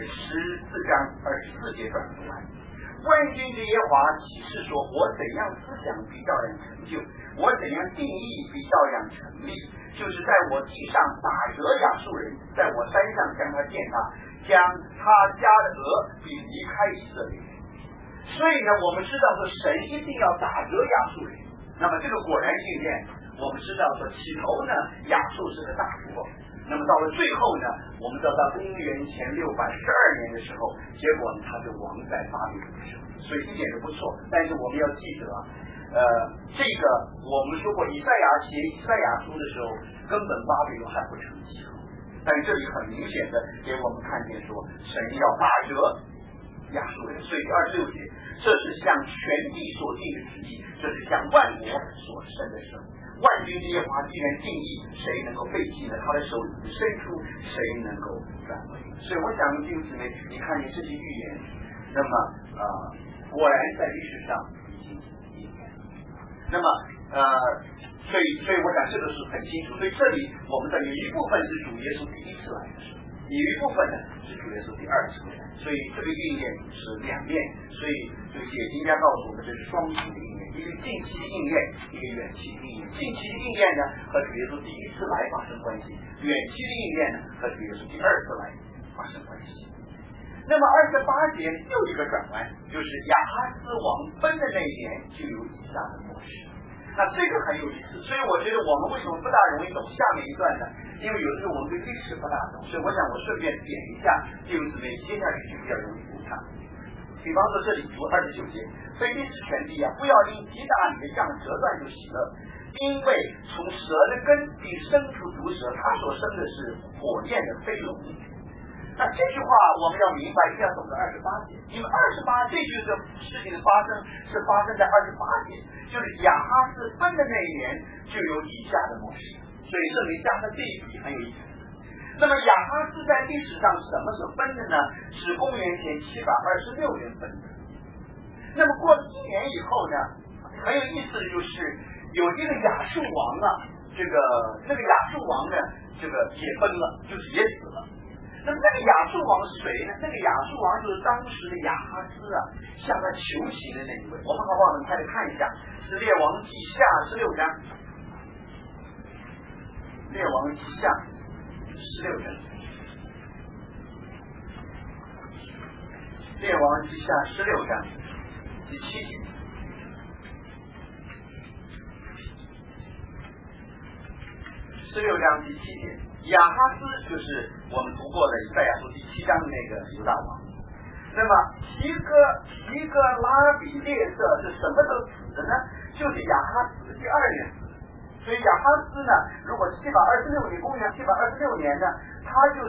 14章24节转了一个弯。万军之耶和华启示说，我怎样思想必照样成就，我怎样定义必照样成立，就是在我地上打折亚述人，在我山上将他践踏，将他家的额必离开以色列。所以呢，我们知道说神一定要打折亚述人，那么这个果然应验。我们知道说起头呢，亚述是个大国，那么到了最后呢，我们知道到公元前612年的时候，结果他就亡在巴比伦手，所以一点都不错。但是我们要记得这个我们说过以赛亚书的时候，根本巴比伦还不成气候，但这里很明显的给我们看见说神要打折亚述人。所以26节，这是向全地所定的旨意，这是向万国所生的神。万军之耶和华既然定义，谁能够背弃呢？他的手伸出，谁能够转回？所以我想弟兄姊妹，你看见这些预言，那么果然在历史上已经应验。那么所以我想这个是很清楚。所以这里我们的有一部分是主耶稣第一次来的时候，一有一部分呢是主耶稣第二次回来，所以这个应验是两面，所以这个解经家告诉我们这是双重的应验，一个近期的应验，一个远期的应验。近期的应验呢和主耶稣第一次来发生关系，远期的应验呢和主耶稣第二次来发生关系。那么28节又一个转弯，就是亚哈斯王分的那一年就有以下的末世。那这个很有意思，所以我觉得我们为什么不大容易懂下面一段呢？因为有的时候我们对历史不大懂，所以我想我顺便点一下弟兄姊妹接下去就比较容易读它。比方说这里读29节，非利士全地啊，不要因击打你的杖折断就喜乐，因为从蛇的根必生出毒蛇，它所生的是火焰的飞龙。那这句话我们要明白，一定要懂得28节，因为28这句的事情的发生是发生在28节，就是亚哈斯分的那一年就有以下的末世，所以圣灵加的这一笔很有意思。那么亚哈斯在历史上什么时候分的呢？是公元前726年分的。那么过了1年以后呢，很有意思的就是有一个亚述王啊，那个亚述王呢，这个也分了，就是也死了。那么那个亚述王是谁呢？那个亚述王就是当时的亚哈斯啊，向他求情的那一位。我们好不好能快点看一下？是列王记下16章，列王记下16章，列王记下16章第7节。16章第7节。亚哈斯就是我们读过的以赛亚书第7章的那个犹大王。那么提哥拉比列色是什么时候死的呢？就是亚哈斯的第2年死的。所以亚哈斯呢，如果726年，公元726年呢，他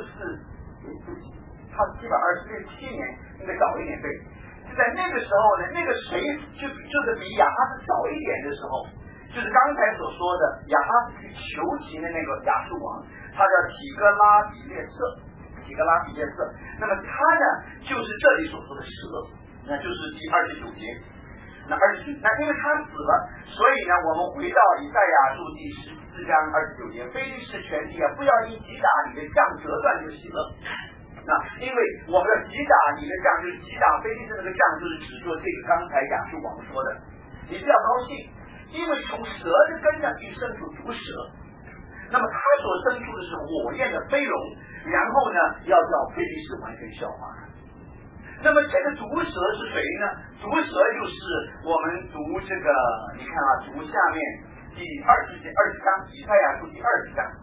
727年，应该早一点对。就在那个时候呢，那个谁就是比亚哈斯早一点的时候，就是刚才所说的亚哈斯去求情的那个亚述王。他叫提格拉比列色。那么他呢，就是这里所说的蛇，那就是第29节。那因为他死了，所以呢，我们回到以赛亚书第14章29节，非利士全地啊，不要因击打你的杖折断就喜乐。那因为我们要击打你的杖，就是击打非利士那个杖，就是指说这个刚才亚述王说的，你不要高兴，因为从蛇的根上去生出毒蛇。那么他所生出的是火焰的飞龙，然后呢，要叫非利士完全消化。那么这个毒蛇是谁呢？毒蛇就是我们读这个，你看啊，读下面第20章，以赛亚书第20章，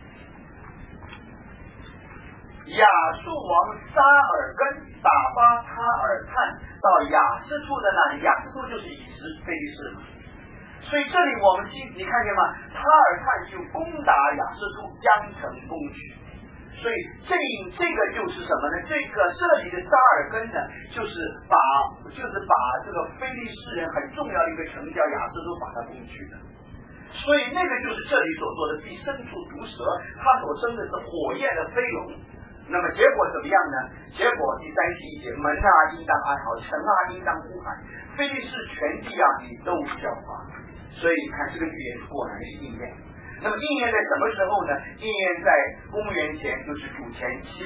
亚述王沙尔根打发他尔探到雅斯处的那里，雅斯处就是以实非利士嘛。所以这里我们你看见吗？他尔探就攻打亚斯处，将城攻取。所以这个就是什么呢？这里的沙尔根呢，就是把这个非利士人很重要的一个城叫亚斯处把它攻取的。所以那个就是这里所说的必生出毒蛇，它所生的是火焰的飞龙。那么结果怎么样呢？结果第31节，门啊应当哀嚎，城啊应当呼喊，非利士全地啊你都消化。所以看这个预言果然是应验。那么应验在什么时候呢？应验在公元前，就是主前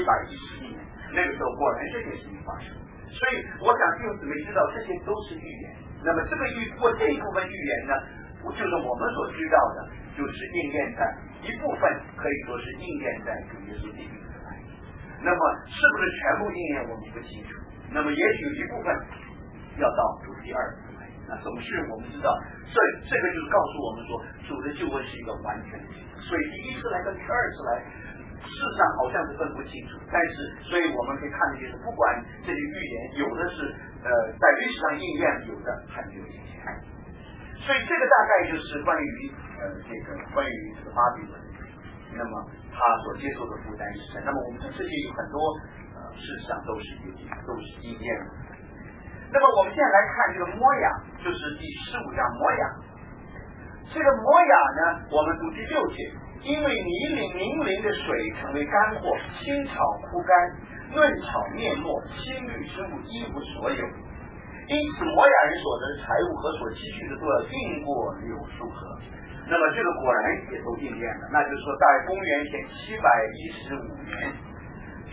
711年，那个时候果然这件事情发生。所以我想弟兄姊妹知道这些都是预言。那么这一部分预言呢，就是我们所知道的，就是应验在一部分，可以说是应验在主耶稣第一次来。那么是不是全部应验我们不清楚。那么也许有一部分要到主第二次来。那总是我们知道，这个就是告诉我们说，主的救恩是一个完全的。所以第一次来跟第二次来，事实上好像是分不清楚。但是，所以我们可以看的就是，不管这些预言，有的是在历史上应验，有的还没有应验。所以这个大概就是关于这个巴比伦，那么他所接受的负担是什么？那么我们看这些有很多事实上都是应验的。那么我们现在来看这个摩亚，就是第15章摩亚。这个摩亚呢，我们读第6节，因为泥泞的水成为干货，青草枯干，嫩草面没，青绿之物一无所有。因此摩亚人所得的财物和所积蓄的都要运过柳树河。那么这个果然也都应验了，那就是说在公元前715年，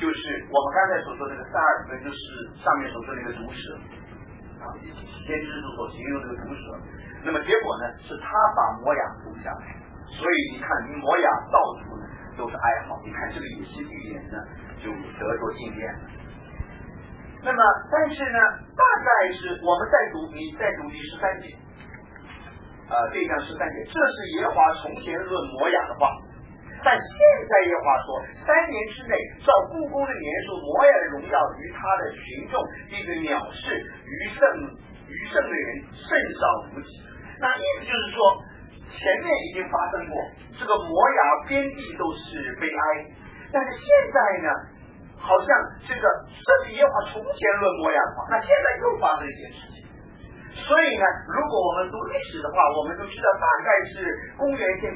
就是我们刚才所说的那个塞尔芬，就是上面所说的那个毒蛇啊，先知书所形容这个毒蛇。那么结果呢，是他把摩亚毒下来，所以你看摩亚到处呢都是哀嚎。你看这个以西预言呢，就得着应验了。那么，但是呢，大概是我们你再读第13节，这一章13节，这是耶和华从前论摩亚的话。但现在耶和华说，3年之内，照故宫的年数，摩亚的荣耀与他的群众，一个藐视余剩的人甚少无几。那意思就是说，前面已经发生过，这个摩亚遍地都是悲哀，但是现在呢，好像这是耶和华从前论摩亚的话，那现在又发生一件事情。所以呢，如果我们读历史的话，我们都知道大概是公元前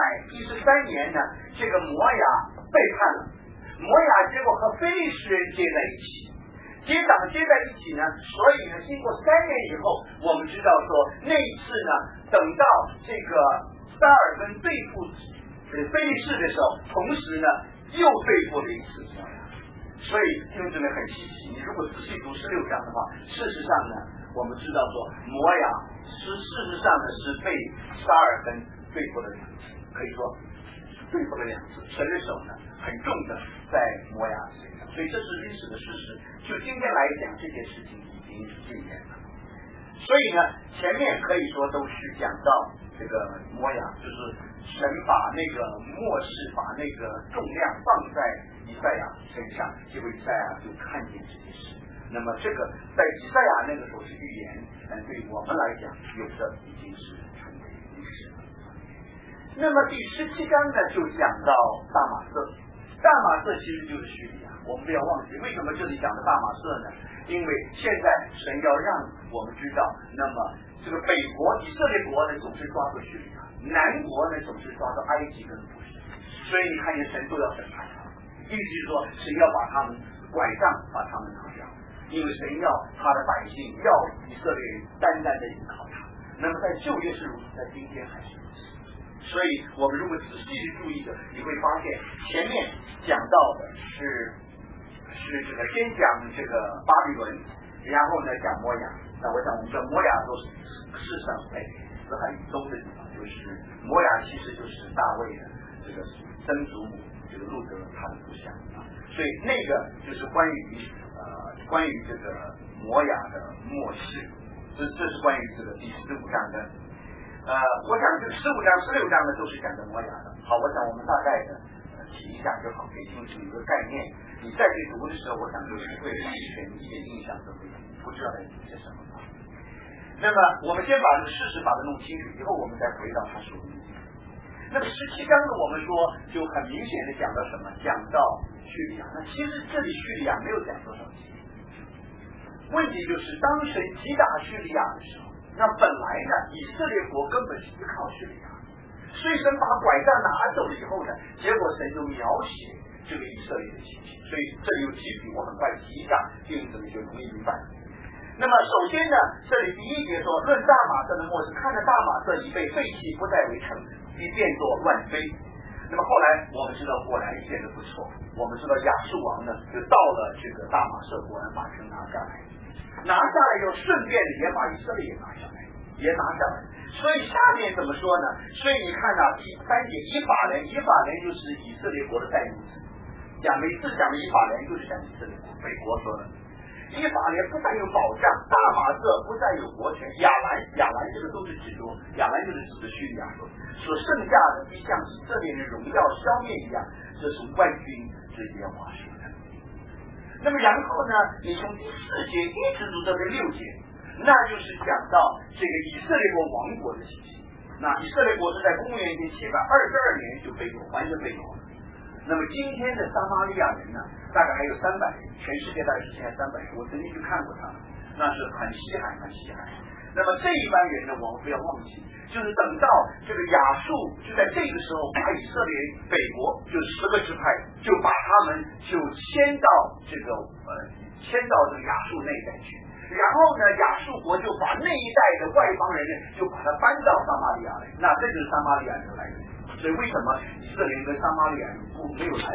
713年呢，这个摩亚背叛了，摩亚结果和非利士人接在一起，接在一起呢，所以呢，经过3年以后，我们知道说那一次呢，等到这个撒尔芬对付非利士的时候，同时呢又对付了一次摩亚。所以弟兄姊妹很稀奇，你如果仔细读16章的话，事实上呢，我们知道说摩亚事实上呢是被撒尔芬对付了2次，可以说对付了2次，神的手呢很重的在摩亚身上，所以这是历史的事实。就今天来讲，这件事情已经应验了。所以呢，前面可以说都是讲到这个摩亚，就是神把那个末世，把那个重量放在以赛亚身上，结果以赛亚就看见这件事。那么这个在以赛亚那个时候是预言，但对我们来讲，有的已经是成为历史了。那么第17章呢，就讲到大马色。大马色其实就是叙利亚，我们不要忘记，为什么这里讲的大马色呢？因为现在神要让我们知道，那么这个北国以色列国呢总是抓住叙利亚，南国呢总是抓到埃及跟波斯，所以你看见神都要审判他们，意思就是说神要把他们拐杖，把他们拿掉，因为神要他的百姓，要以色列人单单的依靠他。那么在旧约是如此，在今天还是如此。所以我们如果仔细去注意的，你会发现前面讲到的是这个先讲这个巴比伦，然后呢讲摩亚。那我想我们说摩亚都是世上在死海以东的地方，就是摩亚其实就是大卫的这个曾祖母这个路德他的故乡啊。所以那个就是关于这个摩亚的末世，这是关于这个第15章的。我想这个15章、16章呢都是讲的摩亚的。好，我想我们大概的提一下就好，给清楚一个概念。你再去读的时候，我想就是会完全一点印象都没有，不知道在读些什么。那么我们先把这个事实把它弄清楚，以后我们再回到它属灵。那么17章呢，我们说就很明显的讲到什么？讲到叙利亚。那其实这里叙利亚没有讲多少节。问题就是当神击打叙利亚的时候，那本来呢以色列国根本是依靠叙利亚，所以神把拐杖拿走了以后呢，结果神就描写这个以色列的情形。所以这里有几笔，我很快提一下，弟兄姊妹就容易明白。那么首先呢，这里第1节说，论大马色的末世，看着大马色已被废弃，不再为城，必变作乱飞。那么后来我们知道果然变得不错，我们知道亚述王呢就到了这个大马色，果然把城拿下来，又顺便也把以色列也拿下来。所以下面怎么说呢？所以你看第3节，以法莲就是以色列国的代名词，每次讲的以法莲就是讲以色列国，北国说的。以法莲不再有保障，大马色不再有国权，亚兰这个都是指出，亚兰就是指的叙利亚所剩下的，必像以色列的荣耀消灭一样，这是万军之耶和华说的。那么然后呢，你从第4节一直读到第6节，那就是讲到这个以色列国亡国的情形。那以色列国是在公元前722年就被完全被掳了。那么今天的撒玛利亚人呢，大概还有300人，全世界大概是现在300人，我曾经去看过他们，那是很稀罕。那么这一班人呢，我们不要忘记，就是等到这个亚述就在这个时候把以色列北国就10个支派，就把他们就迁到这个亚述那一带去。然后呢，亚述国就把那一带的外邦人呢，就把他搬到撒玛利亚来，那这就是撒玛利亚人的来源。所以为什么以色列人跟撒玛利亚人没有来往？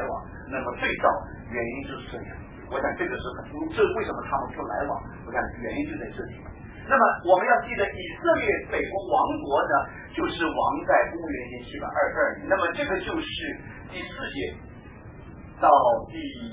那么最早原因就是这样，我想这个是这为什么他们不来往，我想原因就在这里。那么我们要记得以色列北国王国呢，就是王在公元前722年，那么这个就是第4节到第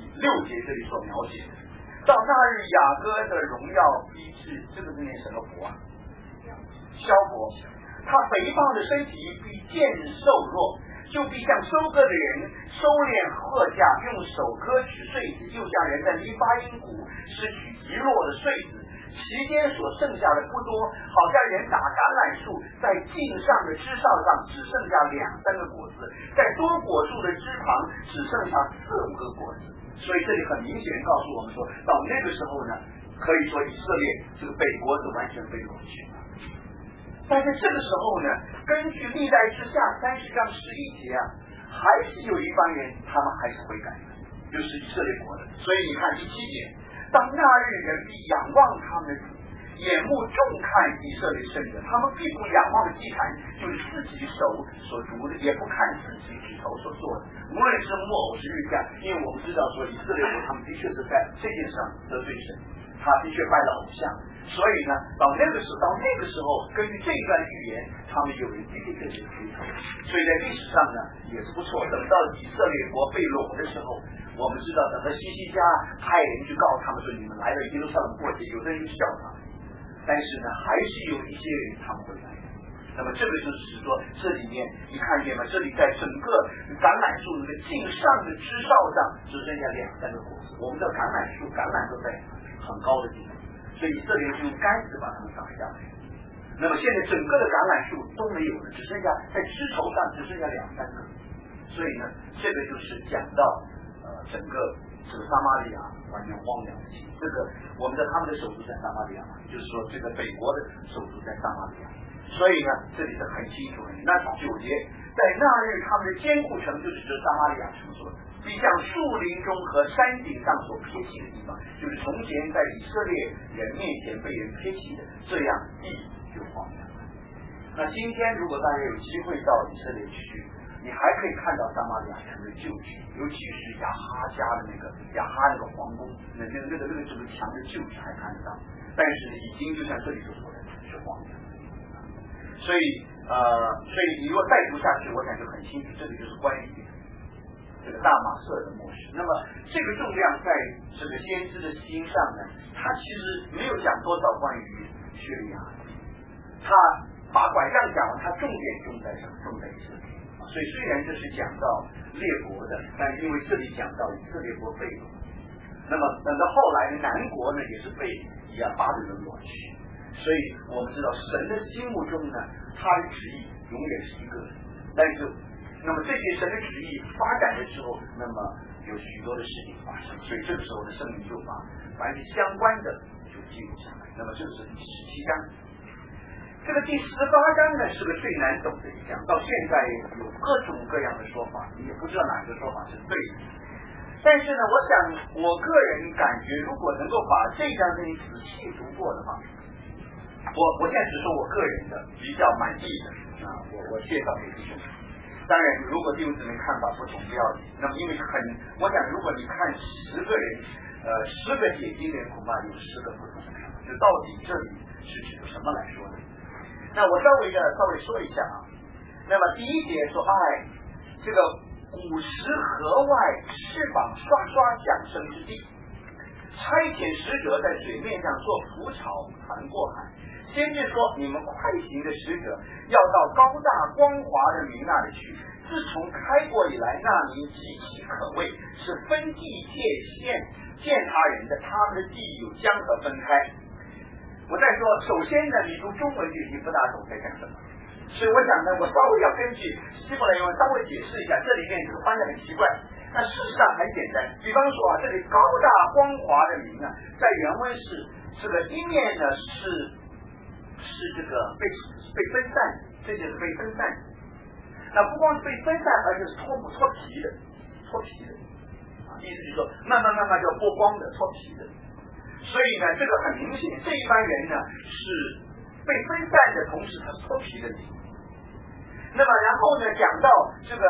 6节这里所描写的。到那日雅各的荣耀逼至，这个是念什么国啊？萧国。他肥胖的身体必渐瘦弱，就必像收割的人收敛禾稼，用手割取穗子，就像人在黎巴因谷拾取遗落的穗子，其间所剩下的不多，好像人打橄榄树，在茎上的枝梢上只剩下2-3个果子，在多果树的枝旁只剩下4-5个果子。所以这里很明显告诉我们说，到那个时候呢，可以说以色列这个北国是完全被掳去了。但是这个时候呢，根据历代志下30章11节啊，还是有一帮人他们还是悔改的，就是以色列国的。所以你看第7节，当那日人必仰望他们的主，眼目重看以色列圣者，他们必不仰望祭坛，就是自己手所筑的，也不看自己指头所做的，无论是木偶是日干，因为我们知道说以色列国他们的确是在这件事上得罪神，他的确拜了偶像。所以呢，到那个时候，根据这段预言，他们有人的确是回头，所以在历史上呢也是不错。等到以色列国被掳的时候，我们知道，等到西西家派人去告他们说，你们来了耶路撒冷过节，有的人去笑他们，但是呢，还是有一些人他们会来。那么这个就是说，这里面你看见吗？这里在整个橄榄树那个茎上的枝梢上只剩下2-3个果子。我们的橄榄树，橄榄都在很高的地方。所以以色列就用杆子把它们打下来。那么现在整个的橄榄树都没有了，只剩下在枝头上只剩下2-3个。所以呢，这个就是讲到整个这个撒玛利亚完全荒凉的情。这个我们的他们的首都在撒玛利亚嘛，就是说这个北国的首都在撒玛利亚。所以呢，这里是很清楚的。那9节，在那日他们的坚固城就是指撒玛利亚城所的。必像树林中和山顶上所撇弃的地方，就是从前在以色列人面前被人撇弃的，这样地就荒凉了。那今天如果大家有机会到以色列去，你还可以看到撒玛利亚城的旧址，尤其是亚哈家的亚哈那个皇宫，那整个墙的旧址还看得到。但是呢，已经就像这里所说的是荒凉。所以你如果再读下去，我想就很清楚，这里就是关于这个大马色的末世。那么这个重量在这个先知的心上呢，他其实没有讲多少关于叙利亚，他把拐杖讲完，他重点重在什么？重在以色列。所以虽然这是讲到列国的，但因为这里讲到以色列国被掳，那么等到后来的南国呢，也是被巴比伦掳去。所以我们知道神的心目中呢，他的旨意永远是一个人，但是那么这些神的旨意发展的时候，那么有许多的事情发生，所以这个时候的圣灵就把凡是相关的就记录下来。那么这是第17章，这个第18章呢是个最难懂的一章，到现在有各种各样的说法，你也不知道哪个说法是对的。但是呢，我想我个人感觉，如果能够把这章给你仔细读过的话，我现在只说我个人的比较满意的我介绍给弟兄。当然，如果弟兄姊妹看法不同不要紧。那么因为我想如果你看10个人10个解经人，恐怕有10个不同的看法，就到底这里是指什么来说的。那我稍微说一下啊。那么第1节说，这个古时河外翅膀刷刷响声之地，差遣使者在水面上做浮草传过海。先知说，你们快行的使者要到高大光滑的民那里去，自从开国以来，那民极其可畏，是分地界限践踏人的，他们的地有江河分开。我再说，首先呢，你读中文你不大懂在讲什么，所以我想呢，我稍微要根据希伯来原文稍微解释一下，这里面这个翻的很奇怪。那事实上很简单，比方说这里高大光滑的民在原文是这个一面呢是这个被分散，这就是被分散。那不光是被分散，而且是脱皮的，意思就是说慢慢就剥光的，脱皮的。所以呢，这个很明显，这一般人呢是被分散的同时，他是脱皮的人。那么然后呢，讲到这个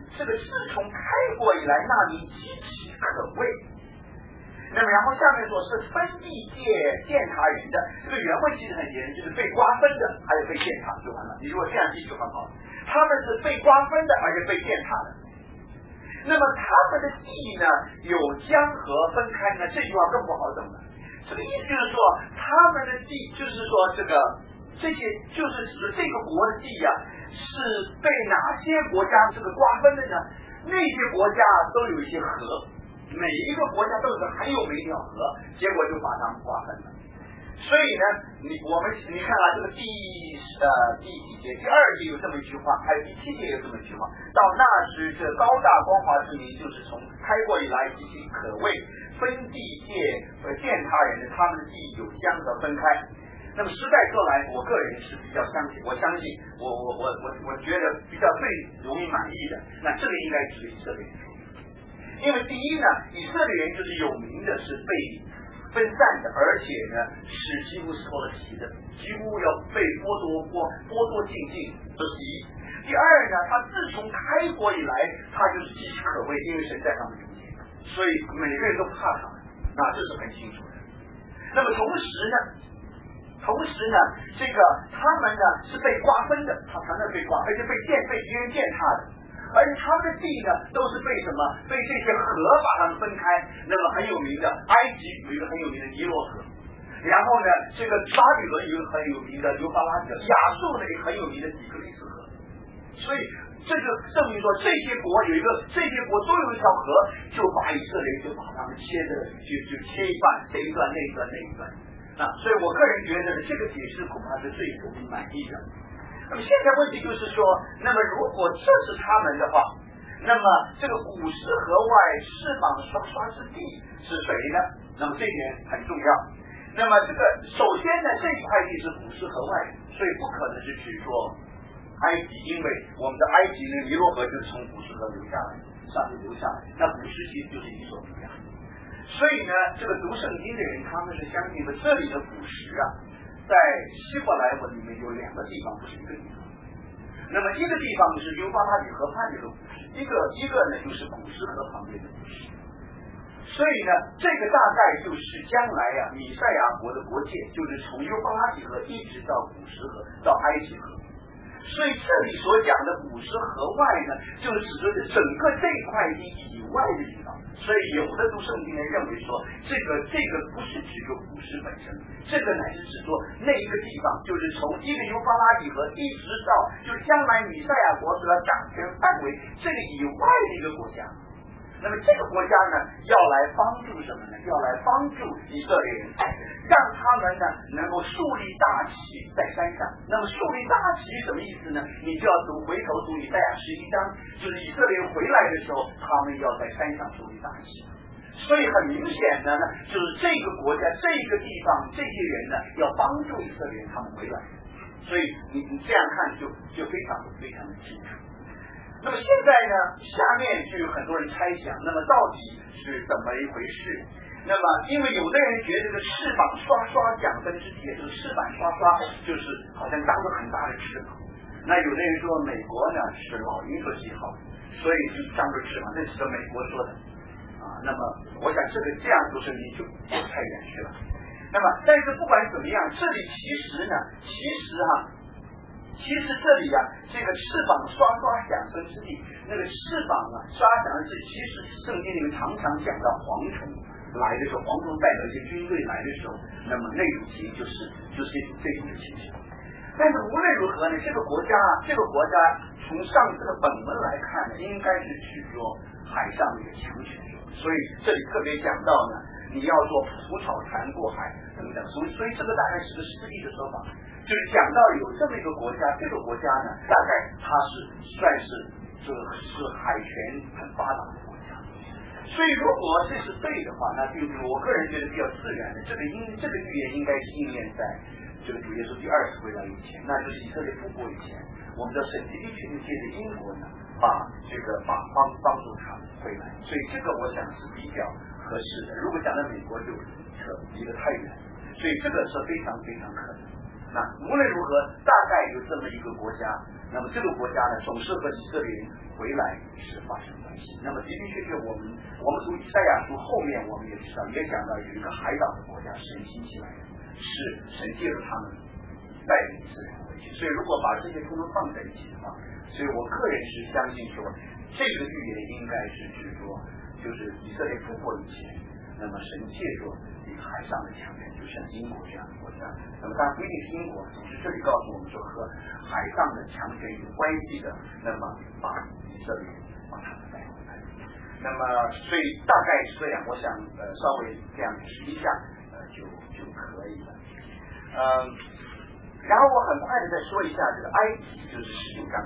这个自从开国以来，那民极其可畏。那么然后下面说是分地界践踏人的，这个原文其实很严，就是被瓜分的，还有被践踏就完了。你如果这样记就很好了，他们是被瓜分的，而且被践踏的。那么他们的地呢有江河分开呢，这句话更不好懂了。这个意思就是说，他们的地就是说这些就是指这个国的地呀，是被哪些国家这个瓜分的呢？那些国家都有一些河。每一个国家都有个很有名的河，结果就把他们瓜分了。所以呢，你看啊，这个第几节第2节有这么一句话，还有第7节有这么一句话。到那时，这高大光华之民，就是从开国以来极其可畏，分地界践踏人的，他们的地有江河分开。那么时代说来，我个人是比较相信，我觉得比较最容易满意的，那这个应该是以色列人。因为第一呢，以色列人就是有名的是被分散的，而且呢是几乎是脱了皮的，几乎要被剥夺尽尽，这是一。第二呢，他自从开国以来，他就是极其可畏，因为神在他们中间，所以每个人都怕他们，那这是很清楚的。那么同时呢，这个他们呢是被瓜分的，他常常被瓜，而且被敌人践踏的。而且他们的地呢，都是被什么？被这些河把他们分开。那么很有名的埃及有一个很有名的尼罗河，然后呢，这个巴比伦有一个很有名的幼发拉底河，亚述呢一个很有名的底格里斯河。所以这就证明说，这些国都有一条河，就把以色列就把他们切一半，这一段那一段那一段。所以我个人觉得这个解释恐怕是最容易满意的。那么现在问题就是说，那么如果这是他们的话，那么这个古时河外翅膀刷刷之地是谁呢？那么这一点很重要。那么这个首先呢，这一块地是古时河外，所以不可能是指说埃及，因为我们的埃及的尼罗河就是从古时河流下来，上面流下来，那古时其实就是伊索比亚。所以呢，这个读圣经的人他们是相信的，这里的古时啊，在希伯来文里面有2个地方，不是一个地方。那么一个地方是幼发拉底河畔这个古时，一个呢就是古时河旁边的古时。所以呢，这个大概就是将来啊，米赛亚国的国界，就是从幼发拉底河一直到古时河到埃及河。所以这里所讲的古时河外呢，就是指的是整个这块地以外的地方。所以有的读圣经人认为说，这个不是指着古时本身，这个乃是指说那一个地方，就是从一个幼发拉底河一直到就是将来米赛亚国所要掌权范围这个以外的一个国家。那么这个国家呢，要来帮助什么呢？要来帮助以色列人，让他们呢能够树立大旗在山上。那么树立大旗什么意思呢？你就要回头读以赛亚11章，就是以色列人回来的时候，他们要在山上树立大旗。所以很明显的呢，就是这个国家、这个地方、这些人呢，要帮助以色列人他们回来。所以你这样看就非常的清楚。那么现在呢，下面就有很多人猜想，那么到底是怎么一回事？那么因为有的人觉得这个翅膀刷刷响分之地，这个翅膀刷刷就是好像长着很大的翅膀。那有的人说美国呢是老鹰所喜好，所以就长着翅膀，这是美国说的那么我想这样读圣经就太远去了。那么但是不管怎么样，这里其实这里啊，这个翅膀刷刷响分之地，那个翅膀刷响是其实圣经里面常常讲到蝗虫来的时候，蝗虫带着一些军队来的时候，那么那种情形就是这种的情形。但是无论如何呢，这个国家从上次的本文来看呢，应该是指着海上的一个强权，所以这里特别讲到呢，你要做蒲草船过海等等，所以这个大概是个诗意的说法。就是讲到有这么一个国家，这个国家呢，大概它算是海权很发达的国家。所以如果这是对的话，那就是我个人觉得比较自然的，这个预言应该是应验在这个主耶稣第20回来以前，那就是以色列复国以前。我们的神迹地区借着英国呢，帮助他回来，所以这个我想是比较合适的。如果讲到美国就离得太远，所以这个是非常非常可能。 那无论如何，大概有这么一个国家，那么这个国家呢，总是和以色列人回来是发生关系。那么的的确确，我们读以赛亚书后面，我们也知道，也讲到有一个海岛的国家神兴起来的，是神借着他们带领以色列人回去。所以如果把这些通通放在一起的话，所以我个人是相信说，这个预言应该是指说，就是以色列复国以前，那么神借着一个海上的强人，就像英国这样的国家，那么当然不一定是英国，总是这里告诉我们说和海上的强权有关系的，那么把以色列把他们带回来。那么所以大概是这样，我想稍微这样提一下就可以了。然后我很快的再说一下这个埃及，就是19章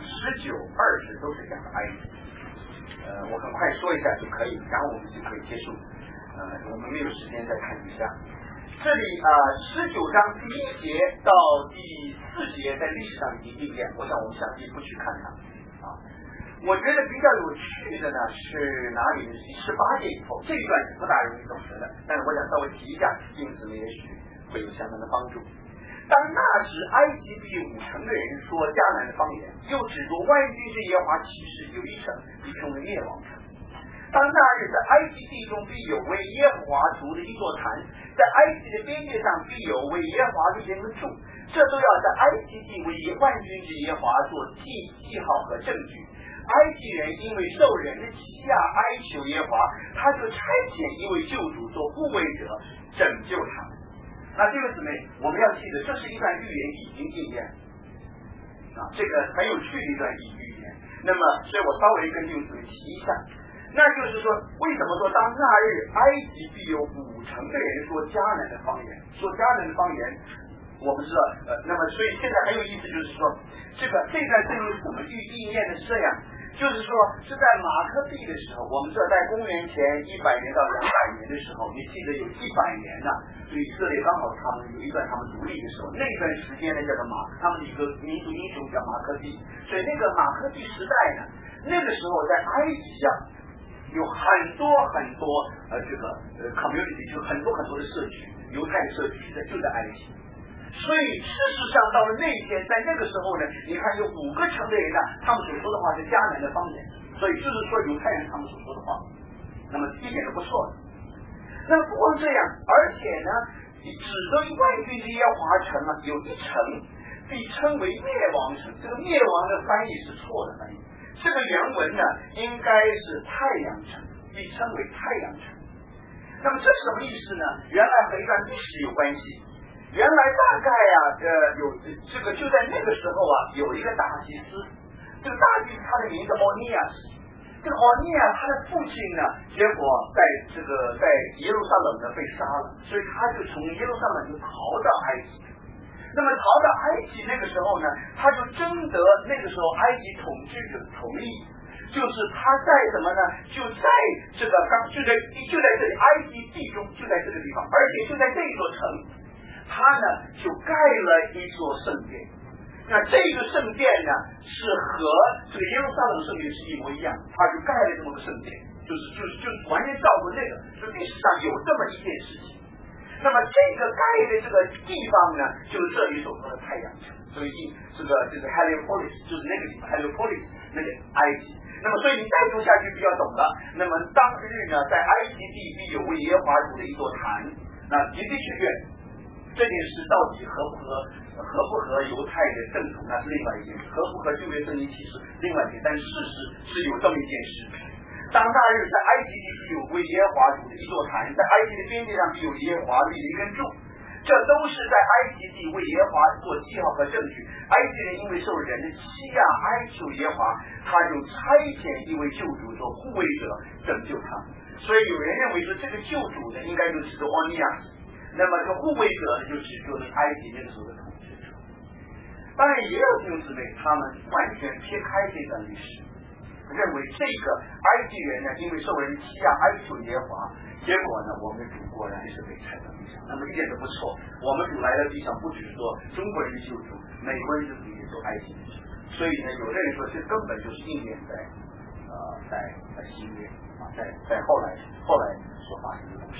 19、20都是讲的埃及。我很快说一下就可以，然后我们就可以结束。我们没有时间再看一下。这里19章第1节到第4节在历史上已经应验，我想我们详细不去看它啊。我觉得比较有趣的呢是哪里呢？是18节以后，这一段是不大容易懂得的，但是我想稍微提一下，因此呢也许会有相当的帮助。当那时埃及必5成的人说迦南的方言，又指着万军之耶和华起誓，有1城必成为灭亡城。当那日在埃及地中必有为耶和华筑的一座坛，在埃及的边界上必有为耶和华立人的柱，这都要在埃及地为万军之耶和华做记号和证据。埃及人因为受人的欺压哀求耶和华，他就差遣一位救主做护卫者拯救他们。那弟兄姊妹，我们要记得，这是一段预言已经应验这个很有趣的一段预言。那么，所以我稍微跟弟兄姊妹提一下，那就是说，为什么说当那日埃及必有5成的人说迦南的方言？说迦南的方言，我们知道，那么所以现在很有意思，就是说，这段圣经怎么应验的是这样。就是说是在马可比的时候，我们知道在公元前100年到200年的时候，你记得有100年呢，就以色列刚好他们有一段他们独立的时候，那段时间呢叫做他们的一个民族英雄叫马可比，所以那个马可比时代呢，那个时候在埃及有很多这个community， 就很多的社区，犹太的社区就在埃及。所以事实上到了那天，在那个时候呢，你看有5个城的人呢，他们所说的话是迦南的方言，所以就是说犹太人他们所说的话，那么一点都不错的。那不光这样，而且呢，指着万军之耶和华城呢，有1城被称为灭亡城。这个灭亡的翻译是错的翻译，这个原文呢应该是太阳城，被称为太阳城。那么这是什么意思呢？原来和一段历史有关系。原来大概有这个就在那个时候有一个大祭司，这个大祭司他的名字奥尼亚斯，这个奥尼亚他的父亲呢，结果在耶路撒冷呢被杀了，所以他就从耶路撒冷就逃到埃及。那么逃到埃及那个时候呢，他就征得那个时候埃及统治者的同意，就是他在什么呢？就在这个就在这里埃及地中，就在这个地方，而且就在这一座城。他呢就盖了一座圣殿，那这个圣殿呢是和这个耶路撒冷圣殿是一模一样，他就盖了这么个圣殿，就是完全照顾那个，就历史上有这么一件事情。那么这个盖的这个地方呢，就是这里所说的太阳城，所以这个Heliopolis 就是那个地方 Heliopolis 那个埃及。那么所以你再读下去比较懂了。那么当日呢，在埃及地必有为耶和华筑的一座坛，那的的确确。这件事到底合不合犹太的正统，那是另外一件事；合不合旧约圣经启示，另外一件。但事实是有这么一件事：当那日在埃及地必有为耶和华筑的一座坛，在埃及的边界上必有耶和华立的一根柱，这都是在埃及地为耶和华做记号和证据。埃及人因为受人的欺压哀求耶和华，他就差遣一位救主做护卫者拯救他们。所以有人认为说，这个救主呢，应该就是欧尼亚斯。那么这个护卫者呢，就是埃及那个时候的统治者。当然也有弟兄姊妹，他们完全撇开这段历史，认为这个埃及人呢，因为受人欺压哀求耶和华，结果呢，我们主果然是被踩到地上。那么一点都不错，我们主来到地上，不只是说中国人的救主，美国人就可以做埃及人。所以呢，有的人说这根本就是应验在新约在后来所发生的故事。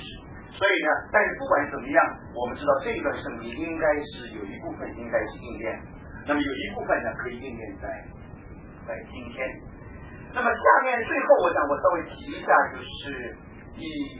所以呢，但是不管怎么样，我们知道这一段圣经应该是有一部分应该是应验，那么有一部分呢可以应验在今天。那么下面最后我想我稍微提一下，就是第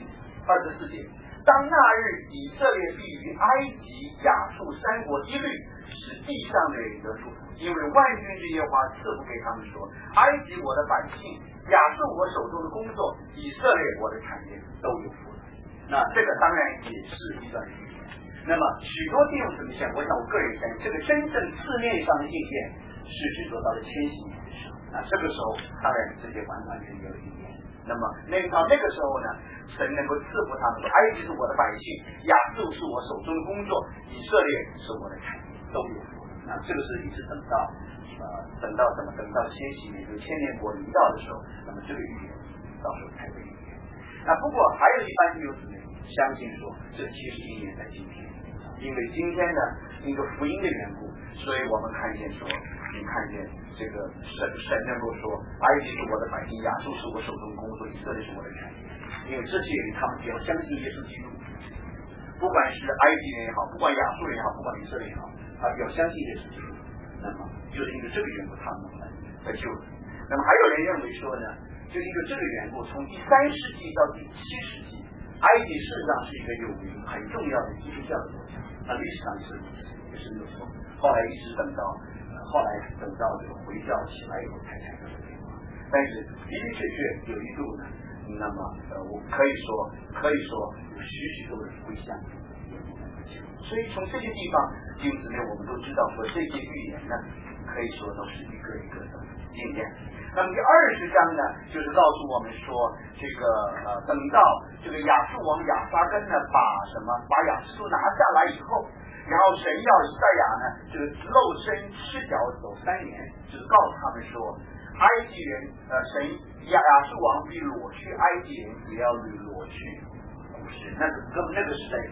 24节，当那日以色列必与埃及、亚述三国一律，使地上的人得祝福，因为万军之耶和华赐福给他们说，埃及我的百姓，亚述我手中的工作，以色列我的产业都有福。那这个当然也是一段预言。那么许多弟兄姊妹想，我想我个人相信，这个真正字面上的应验是指得到了千禧年的时候。那这个时候当然这些完全没有应验。那么到那个时候呢，神能够赐福他们说，埃及是我的百姓，亚述是我手中的工作，以色列是我的产业都有福。那这个是一直等到千禧年，就千年国临到的时候，那么这个预言到时候才会应验。那不过还有一般弟兄姊妹相信说，这其实应验在今天，因为今天呢，因为福音的缘故，所以我们看见这个神能够说，埃及是我的百姓，亚述是我手中的工作，以色列是我的产业。因为这些人他们只要相信耶稣基督，不管是埃及人也好，不管亚述人也好，不管以色列也好，他只要相信耶稣基督，那么就是因为这个缘故他们得救了。那么还有人认为说呢，就因为这个缘故，从第3世纪到第7世纪，埃及事实上是一个有名很重要的基督教的国家，那历史上也是没有错。后来一直等到这个回教起来以后才产生了变化，但是的确有一度呢，那么我可以说有许多人会相信。所以从这些地方弟兄姊妹我们都知道说，这些预言呢可以说都是一个一个的应验。那么第20章呢，就是告诉我们说，这个等到这个亚述王亚撒根呢把亚述拿下来以后，然后神要以赛亚呢这个露身赤脚走3年，就是告诉他们说，埃及人亚述王必裸去埃及人，也要裸去古时。那个是在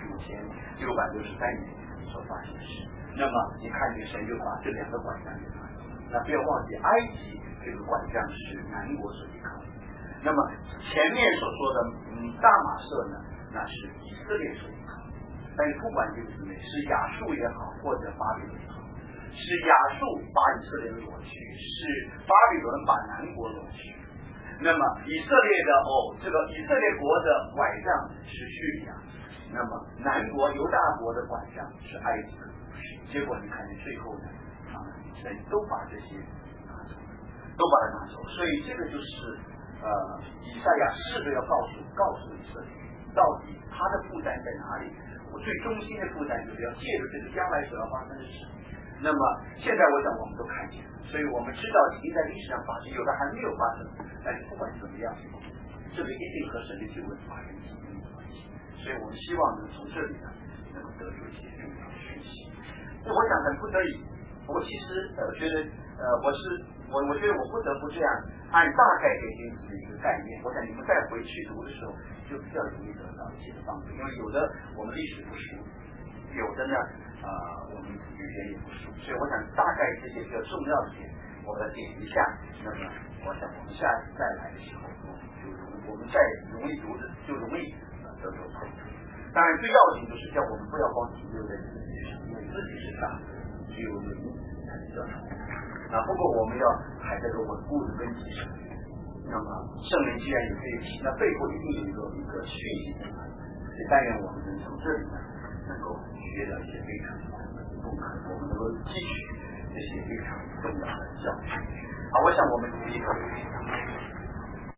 5663年所发生的事。那么你看见神就把这2个管家给他，那不要忘记埃及这个管家是南国所依靠的，那么前面所说的大马色呢，那是以色列所依靠的。但是不管这个姊妹是亚述也好，或者巴比伦也好，是亚述把以色列裸去，是巴比伦把南国裸去。那么以色列的这个以色列国的拐杖是叙利亚，那么南国犹大国的拐杖是埃及的。结果你看见最后呢，神都把这些都把它拿走。所以这个就是以赛亚试着要告诉以色列，到底他的负担在哪里。我最中心的负担就是要借着这个将来所要发生的事。那么现在我想我们都看见了，所以我们知道已经在历史上发生，有的还没有发生，但是不管怎么样，这个一定和神的救恩发生紧密的关系。所以我们希望能从这里呢能够得出一些重要的讯息。我想很不得已，我其实觉得我觉得我不得不这样按大概给弟兄姊妹一个概念。我想你们再回去读的时候就比较容易得到一些的帮助，因为有的我们历史不熟，有的呢我们语言也不熟，所以我想大概这些比较重要的点我们点一下。那么我想我们下次再来的时候，我们再容易读的就容易得到帮助。当然最要紧就是叫我们不要光停留在自己上，因为自己是傻子，只有灵才比较好。不过我们要还在这稳固的根基上。那么圣灵既然有这一题，那背后一定有一个讯息在哪里？所以但愿我们能从这里呢，能够学到一些非常不可能，我们能够汲取这些非常重要的教训。好，我想我们第一个。